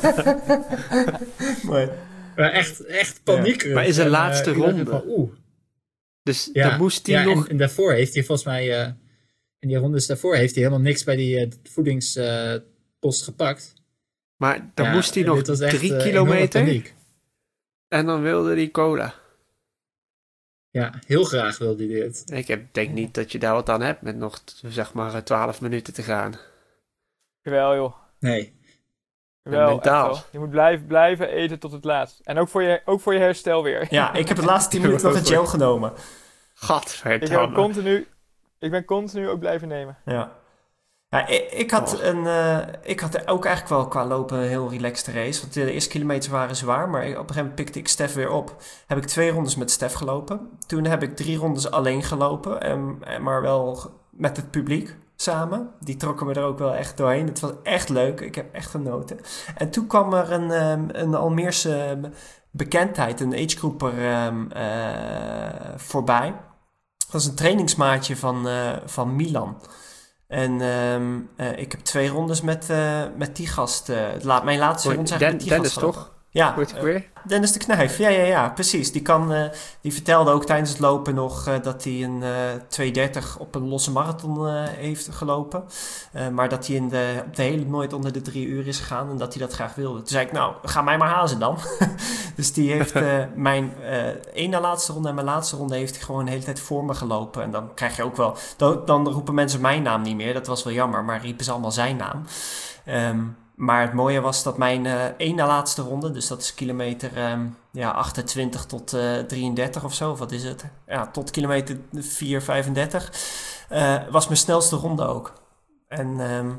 Mooi. Maar echt paniek. Ja. Maar in zijn laatste ronde. Dus dan moest hij nog... En daarvoor heeft hij volgens mij... in die rondes daarvoor heeft hij helemaal niks bij die voedingspost gepakt. Maar dan moest hij nog 3 kilometer. En dan wilde hij cola. Ja, heel graag wilde hij dit. Ik denk niet dat je daar wat aan hebt met nog, zeg maar, 12 minuten te gaan. Jawel, joh. Nee. Wel, mentaal. Je moet blijven eten tot het laatst. En ook voor je herstel weer. Ja, ik heb de laatste 10 minuten nog een gel genomen. Gadverdamme. Ik ben continu ook blijven nemen. Ja. Ik had ook eigenlijk wel qua lopen een heel relaxed race. Want de eerste kilometer waren zwaar. Maar op een gegeven moment pikte ik Stef weer op. Heb ik 2 rondes met Stef gelopen. Toen heb ik 3 rondes alleen gelopen. Maar wel met het publiek samen. Die trokken me er ook wel echt doorheen. Het was echt leuk. Ik heb echt genoten. En toen kwam er een Almeerse bekendheid, een agegroeper voorbij. Dat was een trainingsmaatje van Milan. En ik heb 2 rondes met die gast. Mijn laatste ronde is eigenlijk met die Dennis, gast gelopen. toch? Ja, Hoe heet hij weer? Dennis de Knijf. Ja, precies. Die vertelde ook tijdens het lopen nog dat hij een 2:30 op een losse marathon heeft gelopen. Maar dat hij op de hele nooit onder de 3 uur is gegaan en dat hij dat graag wilde. Toen zei ik, nou, ga mij maar hazen dan. Dus die heeft mijn ene laatste ronde en mijn laatste ronde heeft hij gewoon de hele tijd voor me gelopen. En dan krijg je ook wel... Dan roepen mensen mijn naam niet meer. Dat was wel jammer, maar riepen ze allemaal zijn naam. Maar het mooie was dat mijn ene laatste ronde, dus dat is kilometer 28 tot 33 of zo, of wat is het? Ja, tot kilometer 4:35, was mijn snelste ronde ook. En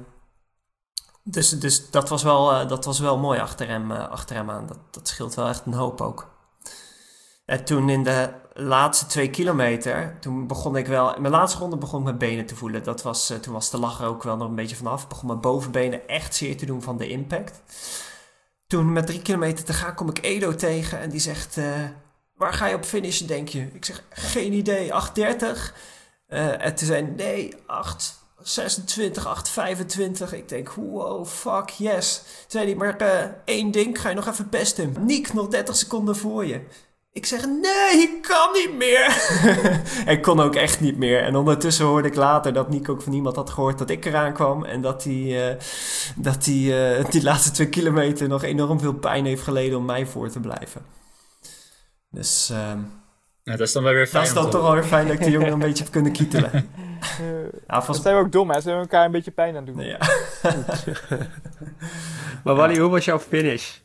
dus dat was wel mooi achter hem aan. Dat scheelt wel echt een hoop ook. En toen in de laatste 2 kilometer, toen begon ik wel... In mijn laatste ronde begon ik mijn benen te voelen. Toen was de lach er ook wel nog een beetje vanaf. Ik begon mijn bovenbenen echt zeer te doen van de impact. Toen met 3 kilometer te gaan kom ik Edo tegen en die zegt... waar ga je op finishen, denk je? Ik zeg, geen idee, 8:30. En toen zei hij, nee, 8:26, 8:25. Ik denk, wow, fuck, yes. Toen zei hij, maar 1 ding, ga je nog even pesten. Niek, nog 30 seconden voor je. Ik zeg, nee, ik kan niet meer. Ik kon ook echt niet meer. En ondertussen hoorde ik later dat Niek ook van iemand had gehoord dat ik eraan kwam. En dat hij die laatste 2 kilometer nog enorm veel pijn heeft geleden om mij voor te blijven. Dus Nou, dat is dan wel weer fijn. dat is dan toch wel weer fijn dat ik die jongen een beetje heb kunnen kietelen. Dat zijn we ook dom, hè? Ze hebben elkaar een beetje pijn aan het doen. Ja. Maar Wally, hoe was jouw finish?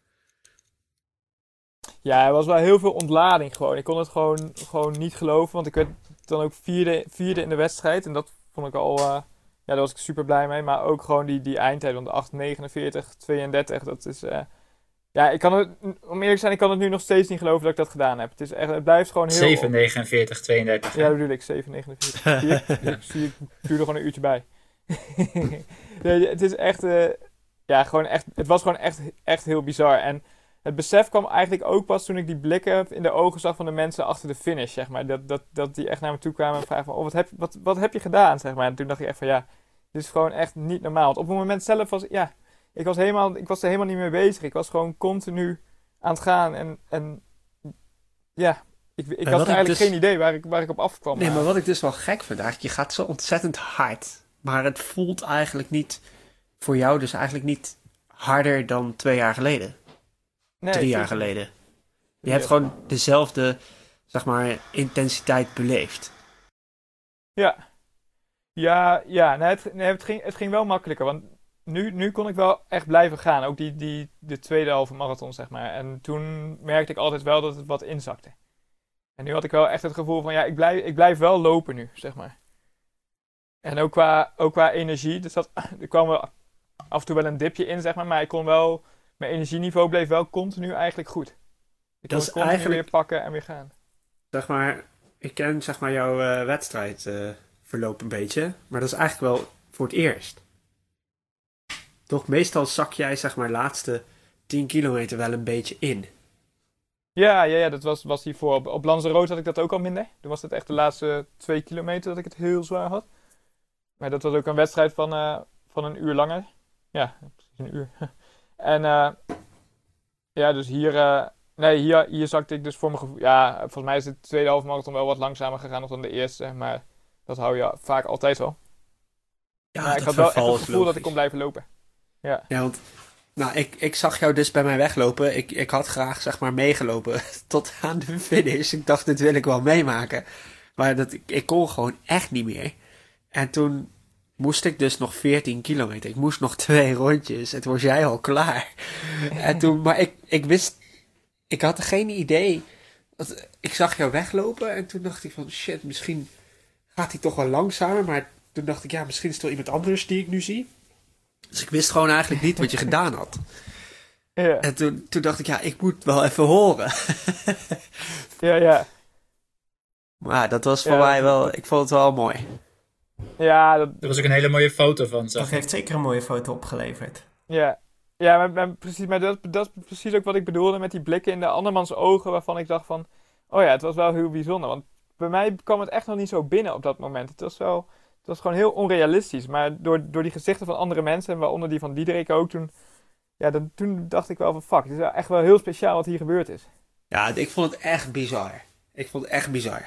Ja, er was wel heel veel ontlading gewoon. Ik kon het gewoon niet geloven, want ik werd dan ook vierde in de wedstrijd. En dat vond ik al, daar was ik super blij mee. Maar ook gewoon die eindtijd, want 8:49:32, dat is... ja, om eerlijk te zijn, ik kan het nu nog steeds niet geloven dat ik dat gedaan heb. Het blijft gewoon heel... 7:49:32. Ja, dat bedoel ik, 7:49. Ik duurde gewoon een uurtje bij. Nee, het is echt... het was gewoon echt heel bizar. En het besef kwam eigenlijk ook pas toen ik die blikken in de ogen zag van de mensen achter de finish, zeg maar. Dat die echt naar me toe kwamen en vragen van, oh, wat heb je gedaan, zeg maar. En toen dacht ik echt van, ja, dit is gewoon echt niet normaal. Want op het moment zelf was, ja, ik was er helemaal niet mee bezig. Ik was gewoon continu aan het gaan en ja, ik had eigenlijk dus geen idee waar ik op afkwam. Nee, maar wat ik dus wel gek vind eigenlijk, je gaat zo ontzettend hard. Maar het voelt eigenlijk niet, voor jou dus eigenlijk niet harder dan 2 jaar geleden. Nee, 3 jaar geleden. Je hebt gewoon dezelfde, zeg maar, intensiteit beleefd. Ja. Het ging wel makkelijker. Want nu kon ik wel echt blijven gaan. Ook de tweede halve marathon, zeg maar. En toen merkte ik altijd wel dat het wat inzakte. En nu had ik wel echt het gevoel van, ja, ik blijf wel lopen nu, zeg maar. En ook qua energie. Dus er kwam wel af en toe wel een dipje in, zeg maar. Maar ik kon wel... Mijn energieniveau bleef wel continu eigenlijk goed. Ik kon continu eigenlijk weer pakken en weer gaan. Zeg maar, ik ken zeg maar jouw wedstrijdverloop een beetje. Maar dat is eigenlijk wel voor het eerst. Toch, meestal zak jij zeg maar laatste 10 kilometer wel een beetje in. Ja, dat was hiervoor. Op Lanzarote had ik dat ook al minder. Toen was het echt de laatste 2 kilometer dat ik het heel zwaar had. Maar dat was ook een wedstrijd van een uur langer. Ja, precies een uur. En ja, dus hier zakte ik dus voor mijn gevoel... Ja, volgens mij is de tweede halve marathon wel wat langzamer gegaan nog dan de eerste. Maar dat hou je vaak altijd wel. Ja, maar ik had wel echt het gevoel dat ik kon blijven lopen. Ja, want nou, ik zag jou dus bij mij weglopen. Ik had graag zeg maar meegelopen tot aan de finish. Ik dacht, dit wil ik wel meemaken. Maar ik kon gewoon echt niet meer. En toen moest ik dus nog 14 kilometer. Ik moest nog 2 rondjes. En toen was jij al klaar. En toen, maar ik wist... Ik had geen idee. Ik zag jou weglopen. En toen dacht ik van... Shit, misschien gaat hij toch wel langzamer. Maar toen dacht ik... Ja, misschien is het wel iemand anders die ik nu zie. Dus ik wist gewoon eigenlijk niet wat je gedaan had. ja. En toen dacht ik... Ja, ik moet wel even horen. ja. Maar dat was voor mij wel... Ik vond het wel mooi. Ja, Er was ook een hele mooie foto van. Dat heeft zeker een mooie foto opgeleverd. Ja, maar dat is precies ook wat ik bedoelde met die blikken in de andermans ogen, waarvan ik dacht van, oh ja, het was wel heel bijzonder. Want bij mij kwam het echt nog niet zo binnen op dat moment. Het was gewoon heel onrealistisch. Maar door die gezichten van andere mensen, en waaronder die van Diederik ook, toen dacht ik wel van fuck, het is echt wel heel speciaal wat hier gebeurd is. Ja, ik vond het echt bizar.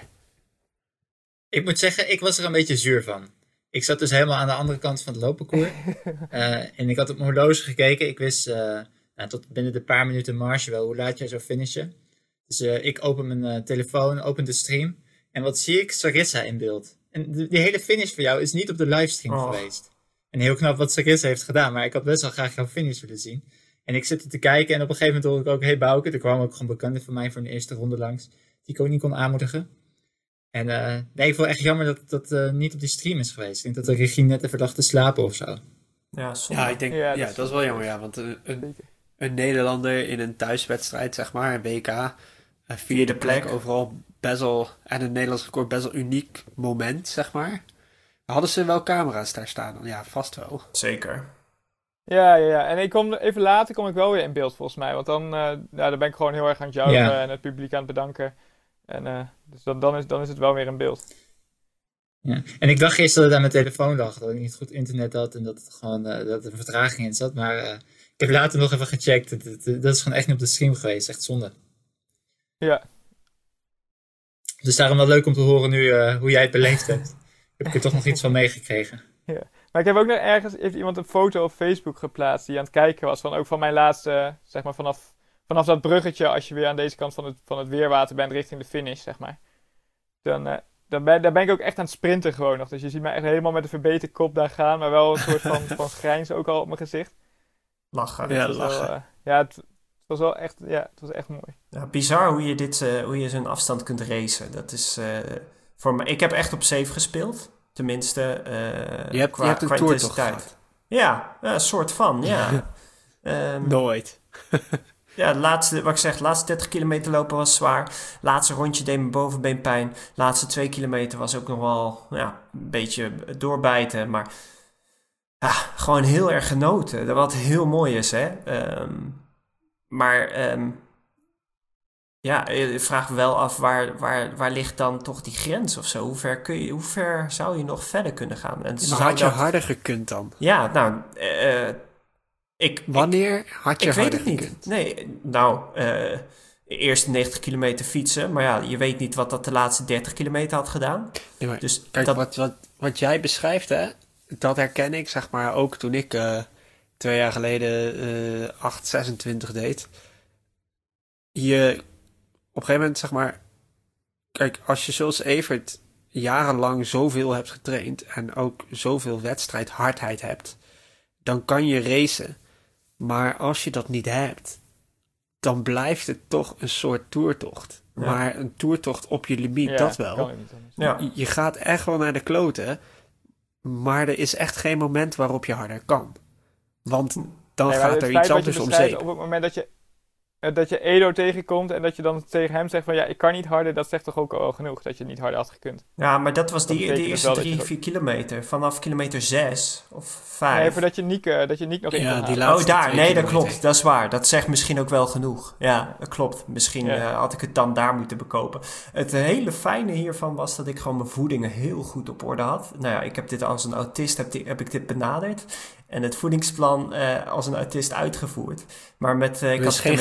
Ik moet zeggen, ik was er een beetje zuur van. Ik zat dus helemaal aan de andere kant van het loopparcours. En ik had op mijn horloge gekeken. Ik wist tot binnen de paar minuten marge wel hoe laat jij zou finishen. Dus ik open mijn telefoon, open de stream. En wat zie ik? Sarissa in beeld. En die hele finish voor jou is niet op de livestream geweest. En heel knap wat Sarissa heeft gedaan. Maar ik had best wel graag jouw finish willen zien. En ik zit er te kijken en op een gegeven moment hoor ik ook... Hey Bouke, er kwamen ook gewoon bekenden van mij voor een eerste ronde langs. Die ik ook niet kon aanmoedigen. En nee, ik vond het echt jammer dat dat niet op die stream is geweest. Ik denk dat de regie net even dacht te slapen of zo. Ja, Ik denk, dat is wel jammer, ja. Want een Nederlander in een thuiswedstrijd, zeg maar, een WK, vierde plek, overal best wel, en een Nederlands record, best wel uniek moment, zeg maar. Hadden ze wel camera's daar staan dan? Ja, vast wel. Zeker. Ja. En even later kom ik wel weer in beeld volgens mij. Want dan ben ik gewoon heel erg aan het juichen en het publiek aan het bedanken. En dus dan is het wel weer in beeld. Ja. En ik dacht eerst dat het aan mijn telefoon lag. Dat ik niet goed internet had en dat het gewoon dat er vertraging in zat. Maar ik heb later nog even gecheckt. Dat is gewoon echt niet op de stream geweest. Echt zonde. Ja. Dus daarom wel leuk om te horen nu hoe jij het beleefd hebt. Heb ik er toch nog iets van meegekregen. Ja. Maar ik heb ook nog heeft iemand een foto op Facebook geplaatst die aan het kijken was. Ook van mijn laatste, zeg maar vanaf dat bruggetje als je weer aan deze kant van het weerwater bent richting de finish, zeg maar. Daar ben ik ook echt aan het sprinten gewoon nog. Dus je ziet mij echt helemaal met een verbeterde kop daar gaan. Maar wel een soort van grijns ook al op mijn gezicht. Lachen. Ja, lachen. Het was wel echt, het was echt mooi. Ja, bizar hoe je zo'n afstand kunt racen. Dat is voor mij. Ik heb echt op safe gespeeld. Tenminste, je hebt een toertocht gehad. Ja, een soort van, ja. Nooit. Ja, de laatste 30 kilometer lopen was zwaar. Laatste rondje deed mijn bovenbeen pijn. Laatste 2 kilometer was ook nog wel een beetje doorbijten. Maar gewoon heel erg genoten. Wat heel mooi is, hè. Je vraagt me wel af waar ligt dan toch die grens of zo? Hoe ver zou je nog verder kunnen gaan? En maar had je harder gekund dan? Ja, nou... Wanneer had je harder gekund? Ik weet het niet. Nee, eerst 90 kilometer fietsen. Maar ja, je weet niet wat dat de laatste 30 kilometer had gedaan. Nee, maar dus kijk, wat jij beschrijft, hè, dat herken ik, zeg maar, ook toen ik 2 jaar geleden 8:26 deed. Op een gegeven moment, zeg maar, kijk, als je zoals Evert jarenlang zoveel hebt getraind en ook zoveel wedstrijdhardheid hebt, dan kan je racen. Maar als je dat niet hebt, dan blijft het toch een soort toertocht. Ja. Maar een toertocht op je limiet, dat wel. Je gaat echt wel naar de kloten, maar er is echt geen moment waarop je harder kan. Want dan gaat er iets anders om zeep. Op het moment dat je Edo tegenkomt en dat je dan tegen hem zegt van ik kan niet harder, dat zegt toch ook al genoeg dat je niet harder had gekund. Ja, maar dat was die eerste 3-4 kilometer. Vanaf kilometer 6 of 5. Nee, voordat je Niek nog in kon halen. Daar. Nee, dat klopt. Dat is waar. Dat zegt misschien ook wel genoeg. Ja, dat klopt. Misschien had ik het dan daar moeten bekopen. Het hele fijne hiervan was dat ik gewoon mijn voedingen heel goed op orde had. Nou ja, ik heb dit als een autist heb ik dit benaderd. En het voedingsplan als een autist uitgevoerd. Maar ik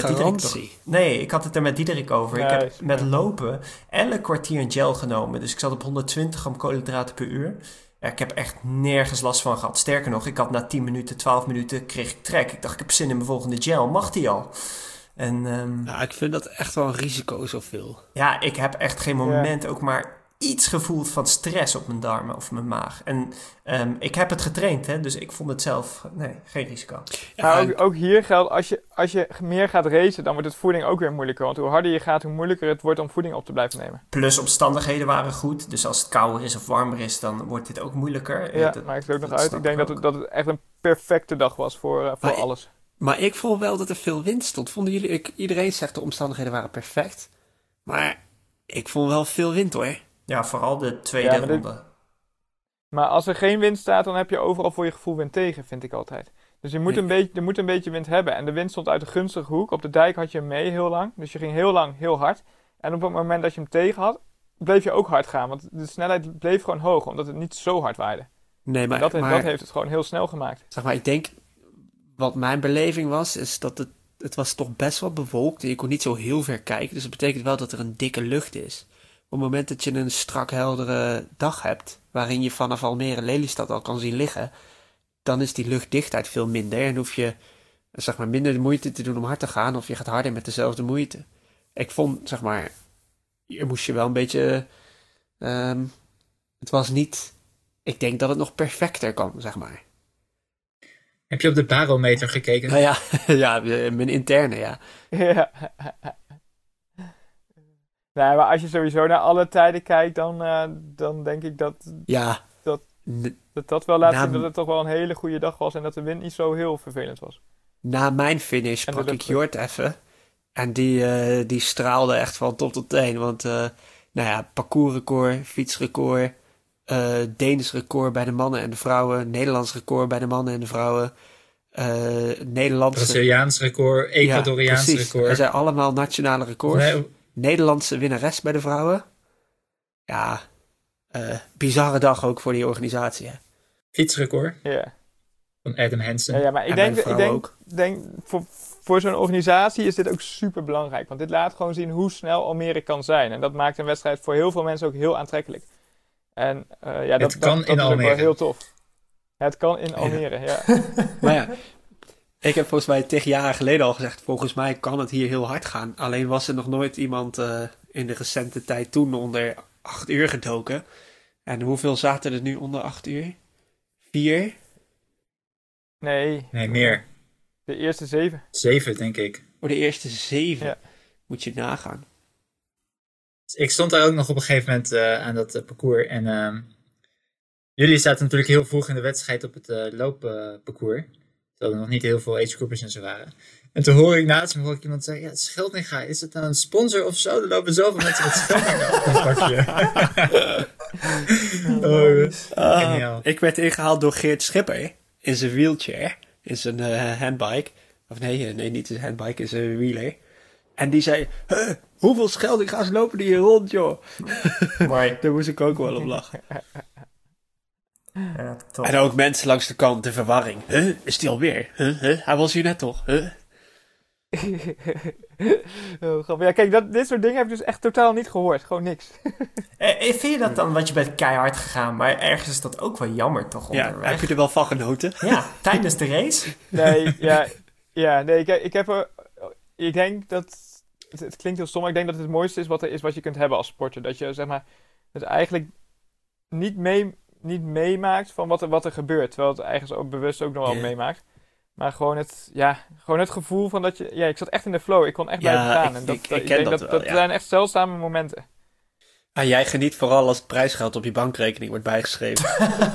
had het er met Diederik over. Ik heb met lopen elk kwartier een gel genomen. Dus ik zat op 120 gram koolhydraten per uur. Ja, ik heb echt nergens last van gehad. Sterker nog, ik had na 10 minuten, 12 minuten kreeg ik trek. Ik dacht, ik heb zin in mijn volgende gel. Mag die al? En, ik vind dat echt wel een risico zoveel. Ja, ik heb echt geen moment ook maar iets gevoeld van stress op mijn darmen of mijn maag. En ik heb het getraind, hè, dus ik vond het zelf, geen risico. Maar ook hier geldt, als je meer gaat racen, dan wordt het voeding ook weer moeilijker. Want hoe harder je gaat, hoe moeilijker het wordt om voeding op te blijven nemen. Plus omstandigheden waren goed. Dus als het kouder is of warmer is, dan wordt dit ook moeilijker. Ja, dat maakt het ook nog uit. Ik denk dat het echt een perfecte dag was voor alles. Maar ik vond wel dat er veel wind stond. Vonden jullie, iedereen zegt de omstandigheden waren perfect. Maar ik vond wel veel wind, hoor. Ja, vooral de tweede ronde. Maar als er geen wind staat, dan heb je overal voor je gevoel wind tegen, vind ik altijd. Dus je moet een beetje wind hebben. En de wind stond uit de gunstige hoek. Op de dijk had je hem mee heel lang. Dus je ging heel lang heel hard. En op het moment dat je hem tegen had, bleef je ook hard gaan. Want de snelheid bleef gewoon hoog, omdat het niet zo hard waaide. Nee, En maar, dat maar heeft het gewoon heel snel gemaakt. zeg maar, ik denk, wat mijn beleving was, is dat het was toch best wel bewolkt en je kon niet zo heel ver kijken. Dus dat betekent wel dat er een dikke lucht is. Op het moment dat je een strak heldere dag hebt, waarin je vanaf Almere Lelystad al kan zien liggen, dan is die luchtdichtheid veel minder en hoef je, zeg maar, minder de moeite te doen om hard te gaan, of je gaat harder met dezelfde moeite. Ik vond, zeg maar, hier moest je wel een beetje, het was niet, ik denk dat het nog perfecter kan, zeg maar. Heb je op de barometer gekeken? Nou ja, ja, mijn interne, ja. Ja. Nee, maar als je sowieso naar alle tijden kijkt, dan denk ik dat Ja. Dat- N- dat wel laat Nou, zien dat het toch wel een hele goede dag was en dat de wind niet zo heel vervelend was. Na mijn finish En sprak de ik lucht- Jort even. En die straalde echt van top tot teen. Want, nou ja, parcoursrecord, fietsrecord, Deens record bij de mannen en de vrouwen, Nederlands record bij de mannen en de vrouwen, Nederlandse... Braziliaans record, Ecuadoriaans precies. record. Er zijn allemaal nationale records. Nee, Nederlandse winnares bij de vrouwen. Ja, bizarre dag ook voor die organisatie, hè. fietsrecord Ja. van Adam Hansen. Ja, maar En bij de vrouwen ook. denk voor zo'n organisatie is dit ook super belangrijk. Want dit laat gewoon zien hoe snel Almere kan zijn. En dat maakt een wedstrijd voor heel veel mensen ook heel aantrekkelijk. En dat kan in is ook wel Almere. heel tof. Het kan in Almere, ja. Maar ja, ik heb volgens mij 10 jaar geleden al gezegd, volgens mij kan het hier heel hard gaan. Alleen was er nog nooit iemand in de recente tijd toen onder 8 uur gedoken. En hoeveel zaten er nu onder 8 uur? 4? Nee, Nee, meer. de eerste 7. 7, denk ik. Voor de eerste 7 Ja. moet je nagaan. Dus ik stond daar ook nog op een gegeven moment aan dat parcours. En jullie zaten natuurlijk heel vroeg in de wedstrijd op het loopparcours. Terwijl er nog niet heel veel agegroupers en zo waren. En toen hoor ik iemand zeggen, ja, Scheldinga, is het nou een sponsor of zo? Er lopen zoveel mensen met Scheldinga op het pakje. Geniaal. Ik werd ingehaald door Geert Schipper in zijn wheelchair, in zijn handbike. Of nee, niet in zijn handbike, in zijn wheeler. En die zei, hoeveel Scheldinga's lopen die hier rond, joh? Mooi. Daar moest ik ook wel op lachen. Ja, top. En ook mensen langs de kant, de verwarring. Is die alweer? Hij was hier net toch? Oh, grappig. Ja, kijk, dit soort dingen heb ik dus echt totaal niet gehoord. Gewoon niks. Vind je dat dan, want je bent keihard gegaan, maar ergens is dat ook wel jammer toch Ja, onderweg? heb je er wel van genoten? Ja, tijdens de race? Nee, nee, ik denk dat, het klinkt heel stom, maar ik denk dat het mooiste is wat je kunt hebben als sporter. Dat je, zeg maar, het eigenlijk niet meemaakt van wat er gebeurt. Terwijl het eigenlijk ook bewust ook nog wel Ja. meemaakt. Maar gewoon het gevoel van dat je... Ja, ik zat echt in de flow. Ik kon echt blijven gaan. En ik ik ken denk dat dat wel, ja. zijn echt zeldzame momenten. Ah, jij geniet vooral als het prijsgeld op je bankrekening wordt bijgeschreven.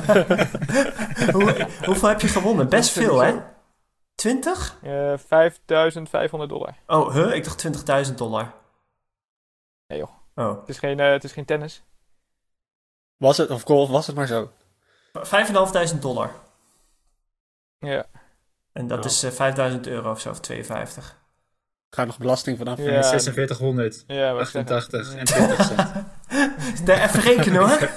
Hoeveel heb je gewonnen? Best veel, hè? 20? $5.500. Oh, ik dacht $20.000. Nee joh, Oh. het is geen tennis. Was het, of golf, was het maar zo. $5.500. Ja, En dat is €5.000 of zo, of 52. Gaat nog belasting vanaf. Ja. 4600, ja wat zeggen. 88 en 20 cent. Even rekenen hoor.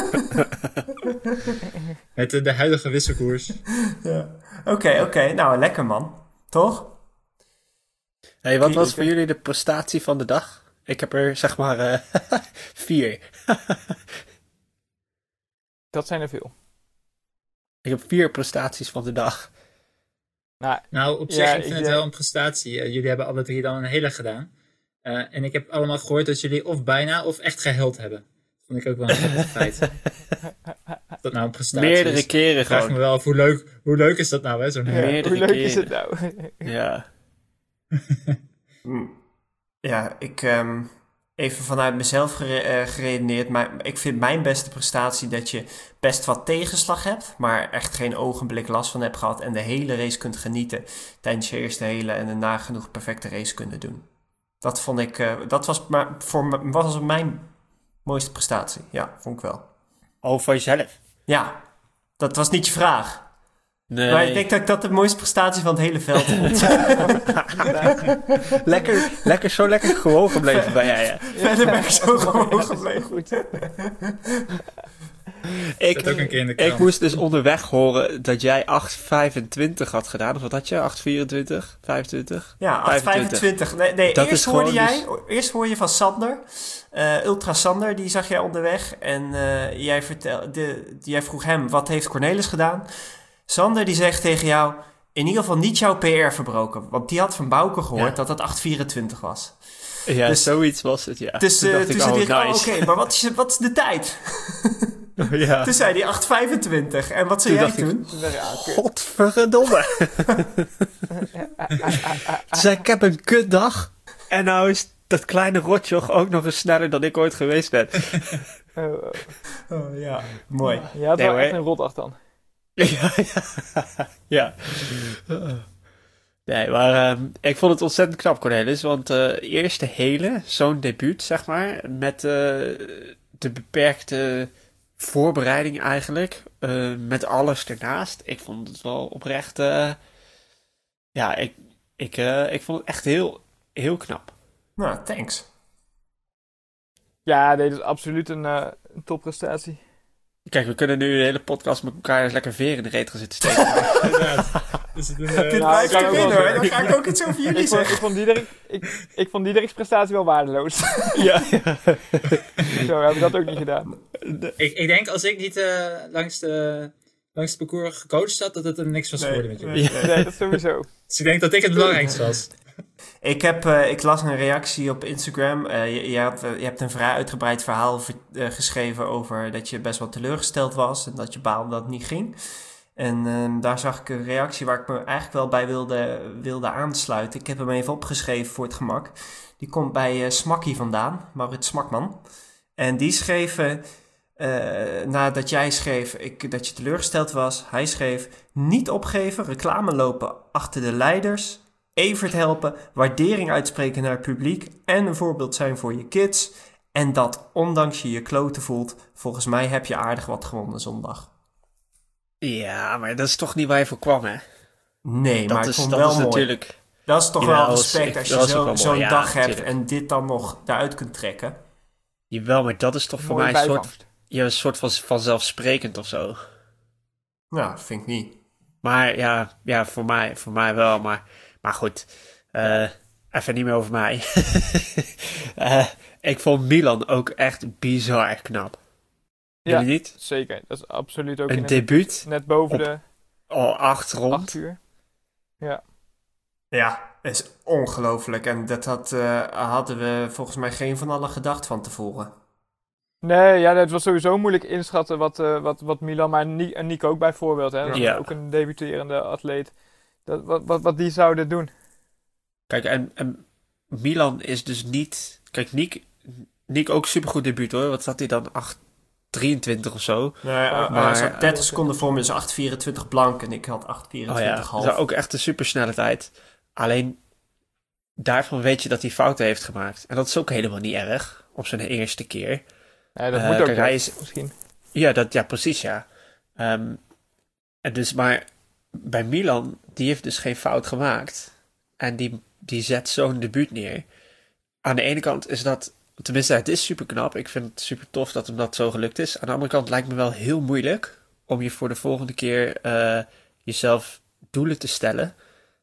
Met de huidige wisselkoers. Ja. Oké. Nou, lekker man. Toch? Hey, wat was voor jullie de prestatie van de dag? Ik heb er zeg maar 4. Dat zijn er veel. Ik heb 4 prestaties van de dag. Nou, op zich, Ja, ik vind ik het denk- wel een prestatie. Jullie hebben alle 3 dan een hele gedaan. En ik heb allemaal gehoord dat jullie of bijna of echt geheld hebben. Dat vond ik ook wel een grappig feit. Of dat nou een prestatie Meerdere is. keren Ik vraag me gewoon. wel af, hoe leuk is dat nou, hè? Zo'n Ja, Meerdere hoe leuk keren. is het nou? Ja. Ja, even vanuit mezelf geredeneerd, maar ik vind mijn beste prestatie dat je best wat tegenslag hebt, maar echt geen ogenblik last van hebt gehad en de hele race kunt genieten tijdens je eerste hele en een nagenoeg perfecte race kunnen doen. Dat vond ik, dat was was mijn mooiste prestatie. Ja, vond ik wel. Oh, van jezelf. Ja, dat was niet je vraag. Nee. Maar ik denk dat ik dat de mooiste prestatie van het hele veld vond. Zo lekker gewoon gebleven bij jij. Verder ben ik zo gewoon gebleven. Goed. Staat ook een keer in de krant. Ik moest dus onderweg horen dat jij 8,25 had gedaan. Of wat had je? 8,24? 25? Ja, 8,25. Nee, Dat eerst is hoorde gewoon jij... Eerst hoor je van Sander. Ultra Sander, die zag jij onderweg. En jij vroeg hem, wat heeft Cornelis gedaan? Sander die zegt tegen jou... In ieder geval niet jouw PR verbroken. Want die had van Bouke gehoord dat het 8,24 was. Ja, Dus- zoiets was het, ja. Dus Toen dacht toen ik, zei hij, nice. oké, maar wat is de tijd? Ja. Toen zei hij 8,25. En wat zei Toen jij dacht ik, toen? Godverdomme. Toen zei ik heb een kutdag. En nou is dat kleine rotjoch ook nog eens sneller dan ik ooit geweest ben. Oh, ja, mooi. Je had Nee, wel hoor. echt een rotdag dan. Ja. Nee, maar ik vond het ontzettend knap, Cornelis. Want eerste hele, zo'n debuut, zeg maar. Met de beperkte voorbereiding eigenlijk. Met alles ernaast. Ik vond het wel oprecht... ik vond het echt heel, heel knap. Nou, thanks. Ja, nee, dat is absoluut een topprestatie. Kijk, we kunnen nu de hele podcast met elkaar eens lekker veer in de reet gaan zitten steken. Dus het Dit Nou, blijft ik kan je ook wel winnen hoor. zeggen. Dan ga ik ook iets over jullie zeggen. Ik vond Diederik's prestatie wel waardeloos. Ja. Zo hebben we dat ook niet gedaan. ik denk als ik niet langs het parcours gecoacht had, dat het er niks was geworden met jullie. Nee, dat sowieso. Dus ik denk dat ik het belangrijkste was. Ik las een reactie op Instagram. Je hebt een vrij uitgebreid verhaal geschreven over dat je best wel teleurgesteld was en dat je baalde dat het niet ging. En daar zag ik een reactie waar ik me eigenlijk wel bij wilde aansluiten. Ik heb hem even opgeschreven voor het gemak. Die komt bij Smakkie vandaan, Maurits Smakman. En die schreef, nadat jij schreef dat je teleurgesteld was, hij schreef: niet opgeven, reclame lopen achter de leiders, Evert helpen, waardering uitspreken naar het publiek en een voorbeeld zijn voor je kids. En dat ondanks je kloten voelt, volgens mij heb je aardig wat gewonnen zondag. Ja, maar dat is toch niet waar je voor kwam, hè? Nee, maar ik vond het dat wel is mooi. natuurlijk... Dat is toch Jawel, wel respect als dat is ook je wel zo'n mooi, ja, dag hebt natuurlijk. en dit dan nog daaruit kunt trekken. Jawel, maar dat is toch voor Mooie mij bijvangst. een soort van vanzelfsprekend of zo. Nou, dat vind ik niet. Maar ja, voor mij wel. Maar goed, even niet meer over mij. Ik vond Milan ook echt bizar knap. Ja, Jullie niet? zeker. Dat is absoluut ook Een debuut, net boven op de 8 rond. 8 uur. Ja, dat is ongelooflijk. En dat hadden we volgens mij geen van allen gedacht van tevoren. Nee, ja, het was sowieso moeilijk inschatten wat Milan, maar Nico ook bijvoorbeeld, hè. Dat is Ja. ook een debuterende atleet. Wat die zouden doen. Kijk, en Milan is dus niet... Kijk, Nick ook supergoed debuut hoor. Wat zat hij dan? 8,23 of zo. Nee, maar- hij zat 30 seconden voor me, dus 8,24 blank en ik had 8,24 half. Dat is ook echt een supersnelle tijd. Alleen daarvan weet je dat hij fouten heeft gemaakt. En dat is ook helemaal niet erg op zijn eerste keer. Nee, dat moet ook kijk, hij wel, is- misschien. Ja, precies, ja. En dus, maar bij Milan, die heeft dus geen fout gemaakt. En die zet zo'n debuut neer. Aan de ene kant is dat, tenminste, het is super knap. Ik vind het super tof dat hem dat zo gelukt is. Aan de andere kant lijkt me wel heel moeilijk om je voor de volgende keer jezelf doelen te stellen.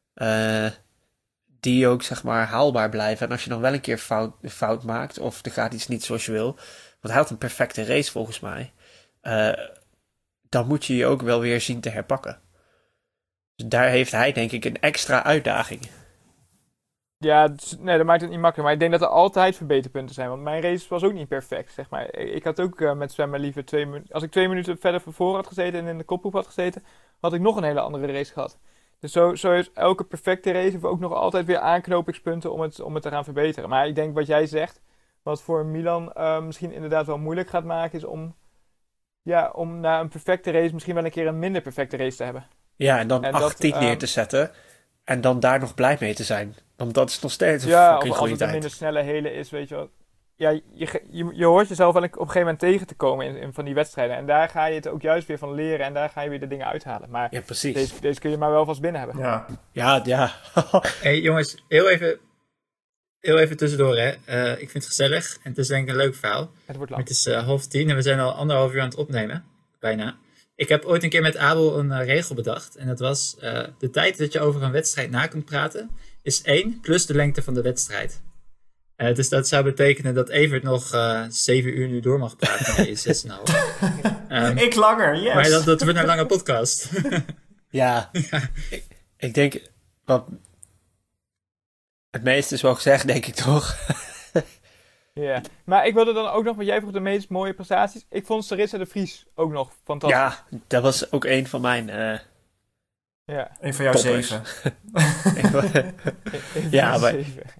Die ook, zeg maar, haalbaar blijven. En als je dan wel een keer fout maakt, of er gaat iets niet zoals je wil. Want hij had een perfecte race volgens mij. Dan moet je je ook wel weer zien te herpakken. Dus daar heeft hij denk ik een extra uitdaging. Ja, nee, dat maakt het niet makkelijk. Maar ik denk dat er altijd verbeterpunten zijn. Want mijn race was ook niet perfect, zeg maar. Ik had ook met zwemmen liever 2 minuten... Als ik 2 minuten verder van voren had gezeten en in de kopgroep had gezeten, had ik nog een hele andere race gehad. Dus zo is elke perfecte race heeft ook nog altijd weer aanknopingspunten om het te gaan verbeteren. Maar ik denk wat jij zegt, wat voor Milan misschien inderdaad wel moeilijk gaat maken, is om na een perfecte race misschien wel een keer een minder perfecte race te hebben. Ja, en dan En 18 dat, neer te zetten. En dan daar nog blij mee te zijn. Want dat is nog steeds een Ja, fucking of als goede het een tijd. minder snelle hele is, weet je wel. je hoort jezelf wel op een gegeven moment tegen te komen in van die wedstrijden. En daar ga je het ook juist weer van leren en daar ga je weer de dingen uithalen. Maar Ja, precies. deze kun je maar wel vast binnen hebben. Ja. Ja. Hey jongens, heel even tussendoor hè. Ik vind het gezellig en het is denk ik een leuk verhaal. Het wordt Maar lang. het is 9:30 en we zijn al 1,5 uur aan het opnemen. Bijna. Ik heb ooit een keer met Abel een regel bedacht. En dat was, de tijd dat je over een wedstrijd na kunt praten, is 1 plus de lengte van de wedstrijd. Dus dat zou betekenen dat Evert nog 7 uur nu door mag praten. Nee, 6,5. Ik langer, yes. Maar dat wordt een lange podcast. Ja. Ik denk... Wat, het meeste is wel gezegd, denk ik toch? Ja. Maar ik wilde dan ook nog, want jij vroeg de meest mooie prestaties. Ik vond Sarissa de Vries ook nog fantastisch. Ja, dat was ook een van mijn... Ja. Een van jouw Toppers. 7. Ja, maar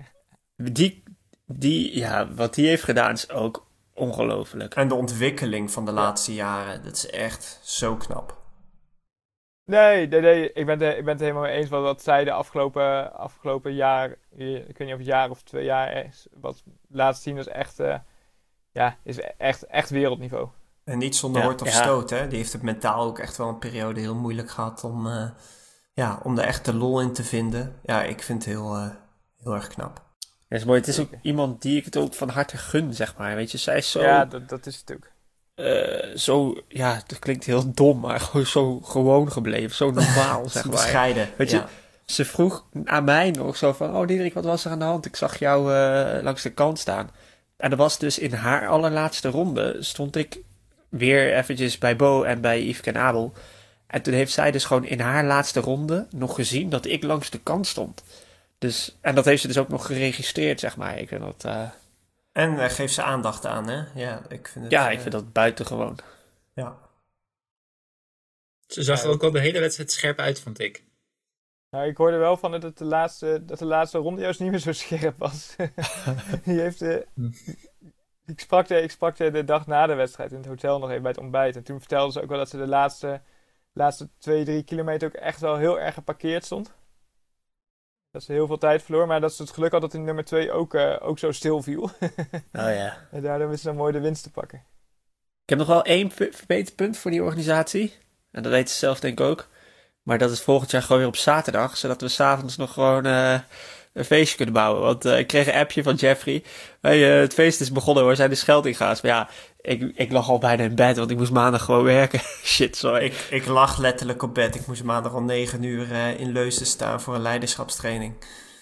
wat die heeft gedaan is ook ongelooflijk. En de ontwikkeling van de laatste jaren, dat is echt zo knap. Nee, ik ben het helemaal mee eens wat zij de afgelopen jaar, ik weet niet of het jaar of 2 jaar is, wat laat zien is echt wereldniveau. En niet zonder Ja, hort of ja. stoot, hè. Die heeft het mentaal ook echt wel een periode heel moeilijk gehad om de echte lol in te vinden. Ja, ik vind het heel erg knap. Ja, is mooi. Het is ook iemand die ik het ook van harte gun, zeg maar. Weet je, zij is zo... Ja, dat is het ook. dat klinkt heel dom, maar gewoon zo gewoon gebleven. Zo normaal, zeg maar. Bescheiden, Weet je, ja. ze vroeg aan mij nog zo van... Oh, Diederik, wat was er aan de hand? Ik zag jou langs de kant staan. En dat was dus in haar allerlaatste ronde... stond ik weer eventjes bij Bo en bij Yveske en Abel. En toen heeft zij dus gewoon in haar laatste ronde... nog gezien dat ik langs de kant stond. Dus, en dat heeft ze dus ook nog geregistreerd, zeg maar. Ik vind dat... En geef ze aandacht aan, hè. Ja, ik vind het... ik vind dat buitengewoon. Ja. Ze zag er ook wel de hele wedstrijd scherp uit, vond ik. Nou, ik hoorde wel van dat de laatste ronde juist niet meer zo scherp was. Die heeft, ik sprak de dag na de wedstrijd in het hotel nog even bij het ontbijt. En toen vertelde ze ook wel dat ze de laatste 2-3 kilometer ook echt wel heel erg geparkeerd stond. Dat ze heel veel tijd verloor, maar dat ze het geluk had dat in nummer 2 ook zo stil viel. Oh ja. En daardoor wist ze dan mooi de winst te pakken. Ik heb nog wel 1 verbeterpunt voor die organisatie. En dat weet ze zelf denk ik ook. Maar dat is volgend jaar gewoon weer op zaterdag. Zodat we s'avonds nog gewoon een feestje kunnen bouwen. Want ik kreeg een appje van Jeffrey. Hey, het feest is begonnen, waar zijn de Scheldinga's? Maar ja, ik lag al bijna in bed, want ik moest maandag gewoon werken. Shit, sorry. Ik lag letterlijk op bed. Ik moest maandag om 9 uur in Leusden staan voor een leiderschapstraining.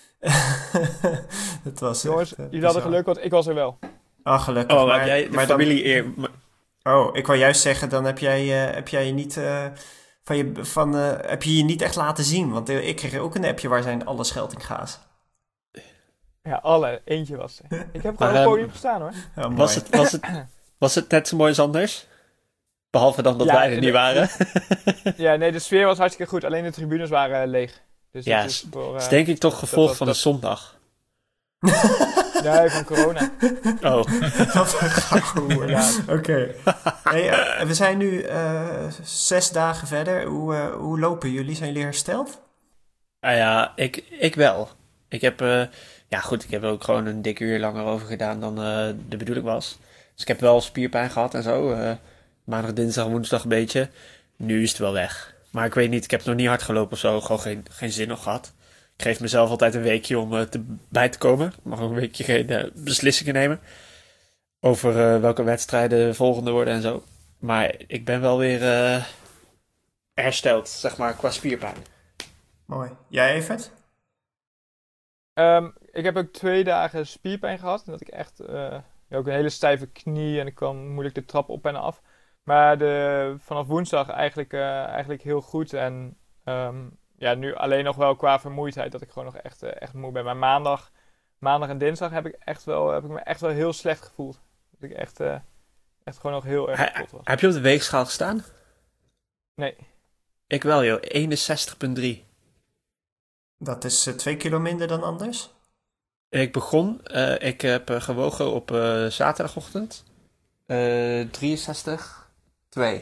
Dat was Jongens, echt, jullie hadden geluk, want ik was er wel. Oh, gelukkig. Oh, heb jij de dan, familie eer... ik wou juist zeggen, dan heb jij je niet... heb je je niet echt laten zien? Want ik kreeg ook een appje waar zijn alle Scheldinga's. Ja, eentje was ze. Ik heb gewoon Maar, op het podium gestaan hoor. Oh, mooi. Was het net zo mooi als anders? Behalve dan dat Ja, wij er niet waren. Ja, nee, de sfeer was hartstikke goed. Alleen de tribunes waren leeg. Dus Ja, dat is voor... Dat is denk ik toch gevolg was- van de zondag. Nee, van corona. Oh. Wat een gauw. Ja. Oké. Hey, we zijn nu 6 dagen verder. Hoe lopen jullie? Zijn jullie hersteld? Ah ja, ik wel. Ik heb er ook gewoon een dikke uur langer over gedaan dan de bedoeling was. Dus ik heb wel spierpijn gehad en zo. Maandag, dinsdag, woensdag een beetje. Nu is het wel weg. Maar ik weet niet, ik heb nog niet hard gelopen of zo. Gewoon geen zin nog gehad. Ik geef mezelf altijd een weekje om bij te komen. Ik mag ook een weekje geen beslissingen nemen. Over welke wedstrijden volgende worden en zo. Maar ik ben wel weer hersteld, zeg maar, qua spierpijn. Mooi. Jij, Evert? Ik heb ook 2 dagen spierpijn gehad. En dat ik echt... ook een hele stijve knie en ik kwam moeilijk de trap op en af. Maar vanaf woensdag eigenlijk heel goed. En nu alleen nog wel qua vermoeidheid dat ik gewoon nog echt moe ben. Maar maandag en dinsdag heb ik me echt wel heel slecht gevoeld. Dat ik echt gewoon nog heel erg kapot was. Heb je op de weegschaal gestaan? Nee. Ik wel, joh. 61,3. Dat is 2 kilo minder dan anders? Ik heb gewogen op zaterdagochtend. 63,2.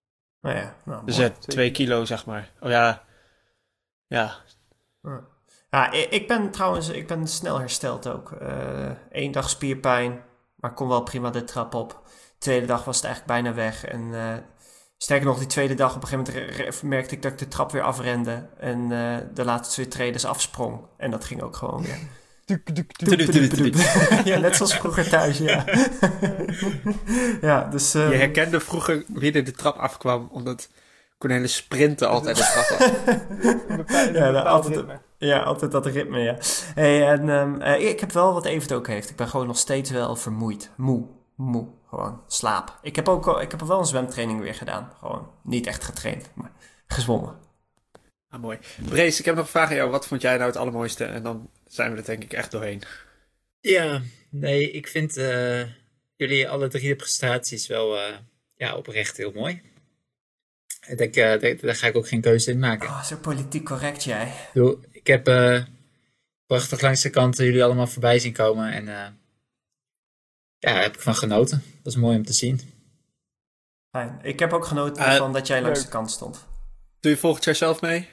Nou ja, Dus mooi. 2 kilo, zeg maar. Oh ja. Ja. Ja, Ja, ik ben snel hersteld ook. 1 dag spierpijn, maar ik kon wel prima de trap op. De tweede dag was het eigenlijk bijna weg. En sterker nog, die tweede dag op een gegeven moment merkte ik dat ik de trap weer afrende. En de laatste 2 treden afsprong. En dat ging ook gewoon weer. Ja, net zoals vroeger thuis, ja. Ja, dus... Je herkende vroeger wie er de trap afkwam, omdat Cornelis sprintte altijd de trap af. Altijd dat ritme, ja. Hey, en ik heb wel wat Evert ook heeft. Ik ben gewoon nog steeds wel vermoeid. Moe. Gewoon slaap. Ik heb wel een zwemtraining weer gedaan. Gewoon niet echt getraind, maar gezwommen. Ah, mooi. Brees, ik heb nog een vraag aan jou. Wat vond jij nou het allermooiste? En dan zijn we er denk ik echt doorheen. Ja, nee, ik vind jullie alle 3 de prestaties wel oprecht heel mooi. Ik denk, daar ga ik ook geen keuze in maken. Oh, zo politiek correct jij. Ik heb prachtig langs de kant jullie allemaal voorbij zien komen. En daar heb ik van genoten. Dat is mooi om te zien. Fijn. Ik heb ook genoten van dat jij langs de kant stond. Doe je volgend jaar zelf mee?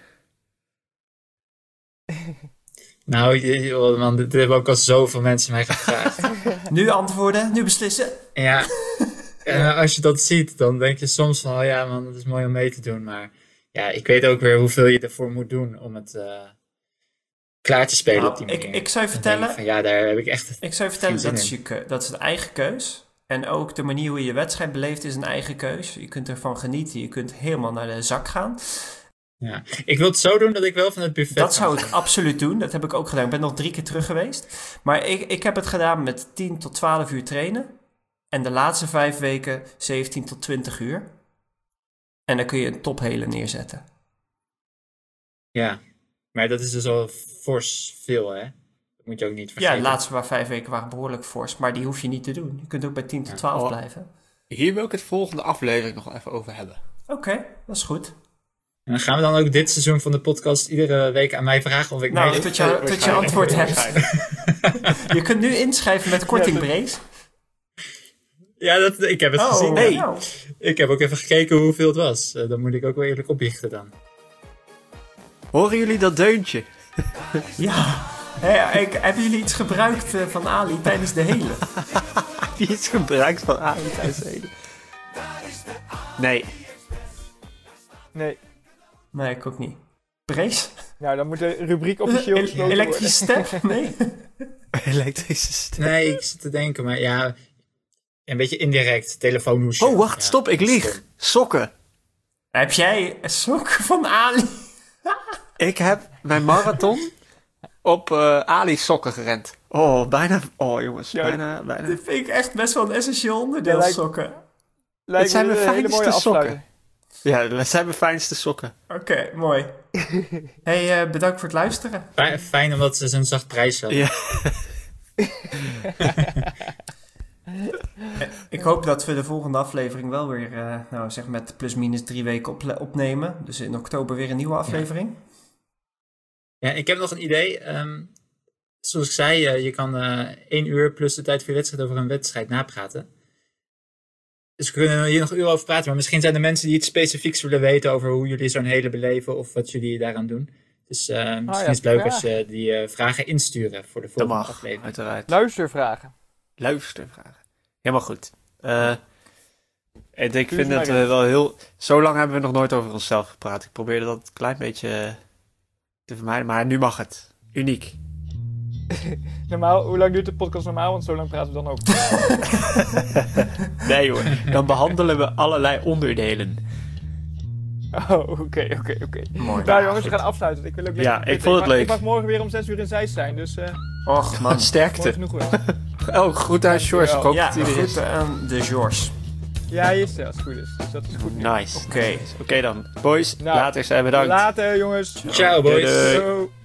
Nou, man, dit hebben ook al zoveel mensen mij gevraagd. Nu antwoorden, nu beslissen. Ja, en als je dat ziet, dan denk je soms van, oh ja man, dat is mooi om mee te doen. Maar ja, ik weet ook weer hoeveel je ervoor moet doen om het klaar te spelen op die manier. Ik zou je vertellen... Van, ja, daar heb ik echt Ik zou je vertellen, dat is een eigen keus. En ook de manier hoe je je wedstrijd beleeft is een eigen keus. Je kunt ervan genieten, je kunt helemaal naar de zak gaan. Ja, ik wil het zo doen dat ik wel van het buffet... Dat zou ik absoluut doen. Dat heb ik ook gedaan. Ik ben nog 3 keer terug geweest. Maar ik heb het gedaan met 10 tot 12 uur trainen. En de laatste 5 weken 17 tot 20 uur. En dan kun je een tophelen neerzetten. Ja, maar dat is dus al fors veel, hè? Dat moet je ook niet vergeten. Ja, de laatste 5 weken waren behoorlijk fors. Maar die hoef je niet te doen. Je kunt ook bij 10 tot 12 blijven. Hier wil ik het volgende aflevering nog even over hebben. Oké, dat is goed. En dan gaan we dan ook dit seizoen van de podcast iedere week aan mij vragen of ik... tot je antwoord hebt. Je kunt nu inschrijven met korting, Brees. Ja, ik heb het gezien. Hey. Nou. Ik heb ook even gekeken hoeveel het was. Dan moet ik ook wel eerlijk opbiechten dan. Horen jullie dat deuntje? Ja. Hebben jullie iets gebruikt van Ali tijdens de hele? Heb je iets gebruikt van Ali tijdens de hele? Nee, ik ook niet. Brees? Nou, dan moet de rubriek officieel gesloten worden. Elektrische step? Nee. Elektrische step. Nee, ik zit te denken, maar ja... Een beetje indirect, telefoonhoesje. Oh, wacht, stop, ik lieg. Sokken. Heb jij sokken van Ali? Ik heb mijn marathon op Ali sokken gerend. Oh, bijna... Oh, jongens, bijna... Dit vind ik echt best wel een essentieel onderdeel, sokken. Het zijn mijn fijnste sokken. Ja, dat zijn mijn fijnste sokken. Oké, mooi. Hey, bedankt voor het luisteren. Fijn omdat ze zo'n zacht prijs hadden. Ja. Ik hoop dat we de volgende aflevering wel weer, zeg met plus-minus 3 weken opnemen. Dus in oktober weer een nieuwe aflevering. Ja, ik heb nog een idee. Zoals ik zei, je kan 1 uur plus de tijd voor je wedstrijd over een wedstrijd napraten. Dus we kunnen hier nog uren over praten. Maar misschien zijn er mensen die iets specifieks willen weten over hoe jullie zo'n hele beleven of wat jullie daaraan doen. Dus misschien is het leuk als je die vragen insturen voor de volgende aflevering. Uiteraard. Luistervragen. Helemaal goed. Ik vind het wel heel... Zo lang hebben we nog nooit over onszelf gepraat. Ik probeerde dat een klein beetje te vermijden. Maar nu mag het. Uniek. Normaal, hoe lang duurt de podcast normaal? Want zo lang praten we dan over. Nee hoor, dan behandelen we allerlei onderdelen. Oh, oké. Mooi. Nou jongens, we gaan afsluiten. Ik wil ook ik vond het leuk. Ik mag morgen weer om 6 uur in Zeist zijn, dus... Och man, sterkte. Genoeg hoor. Oh, goed aan George. Ik hoop ja, dat hij er is. goed aan de George. Ja, hij is er als het goed is. Dus dat is goed. Nice. Oké dan. Boys, Nou, later zijn bedankt. Later jongens. Ciao boys. Doei. Zo.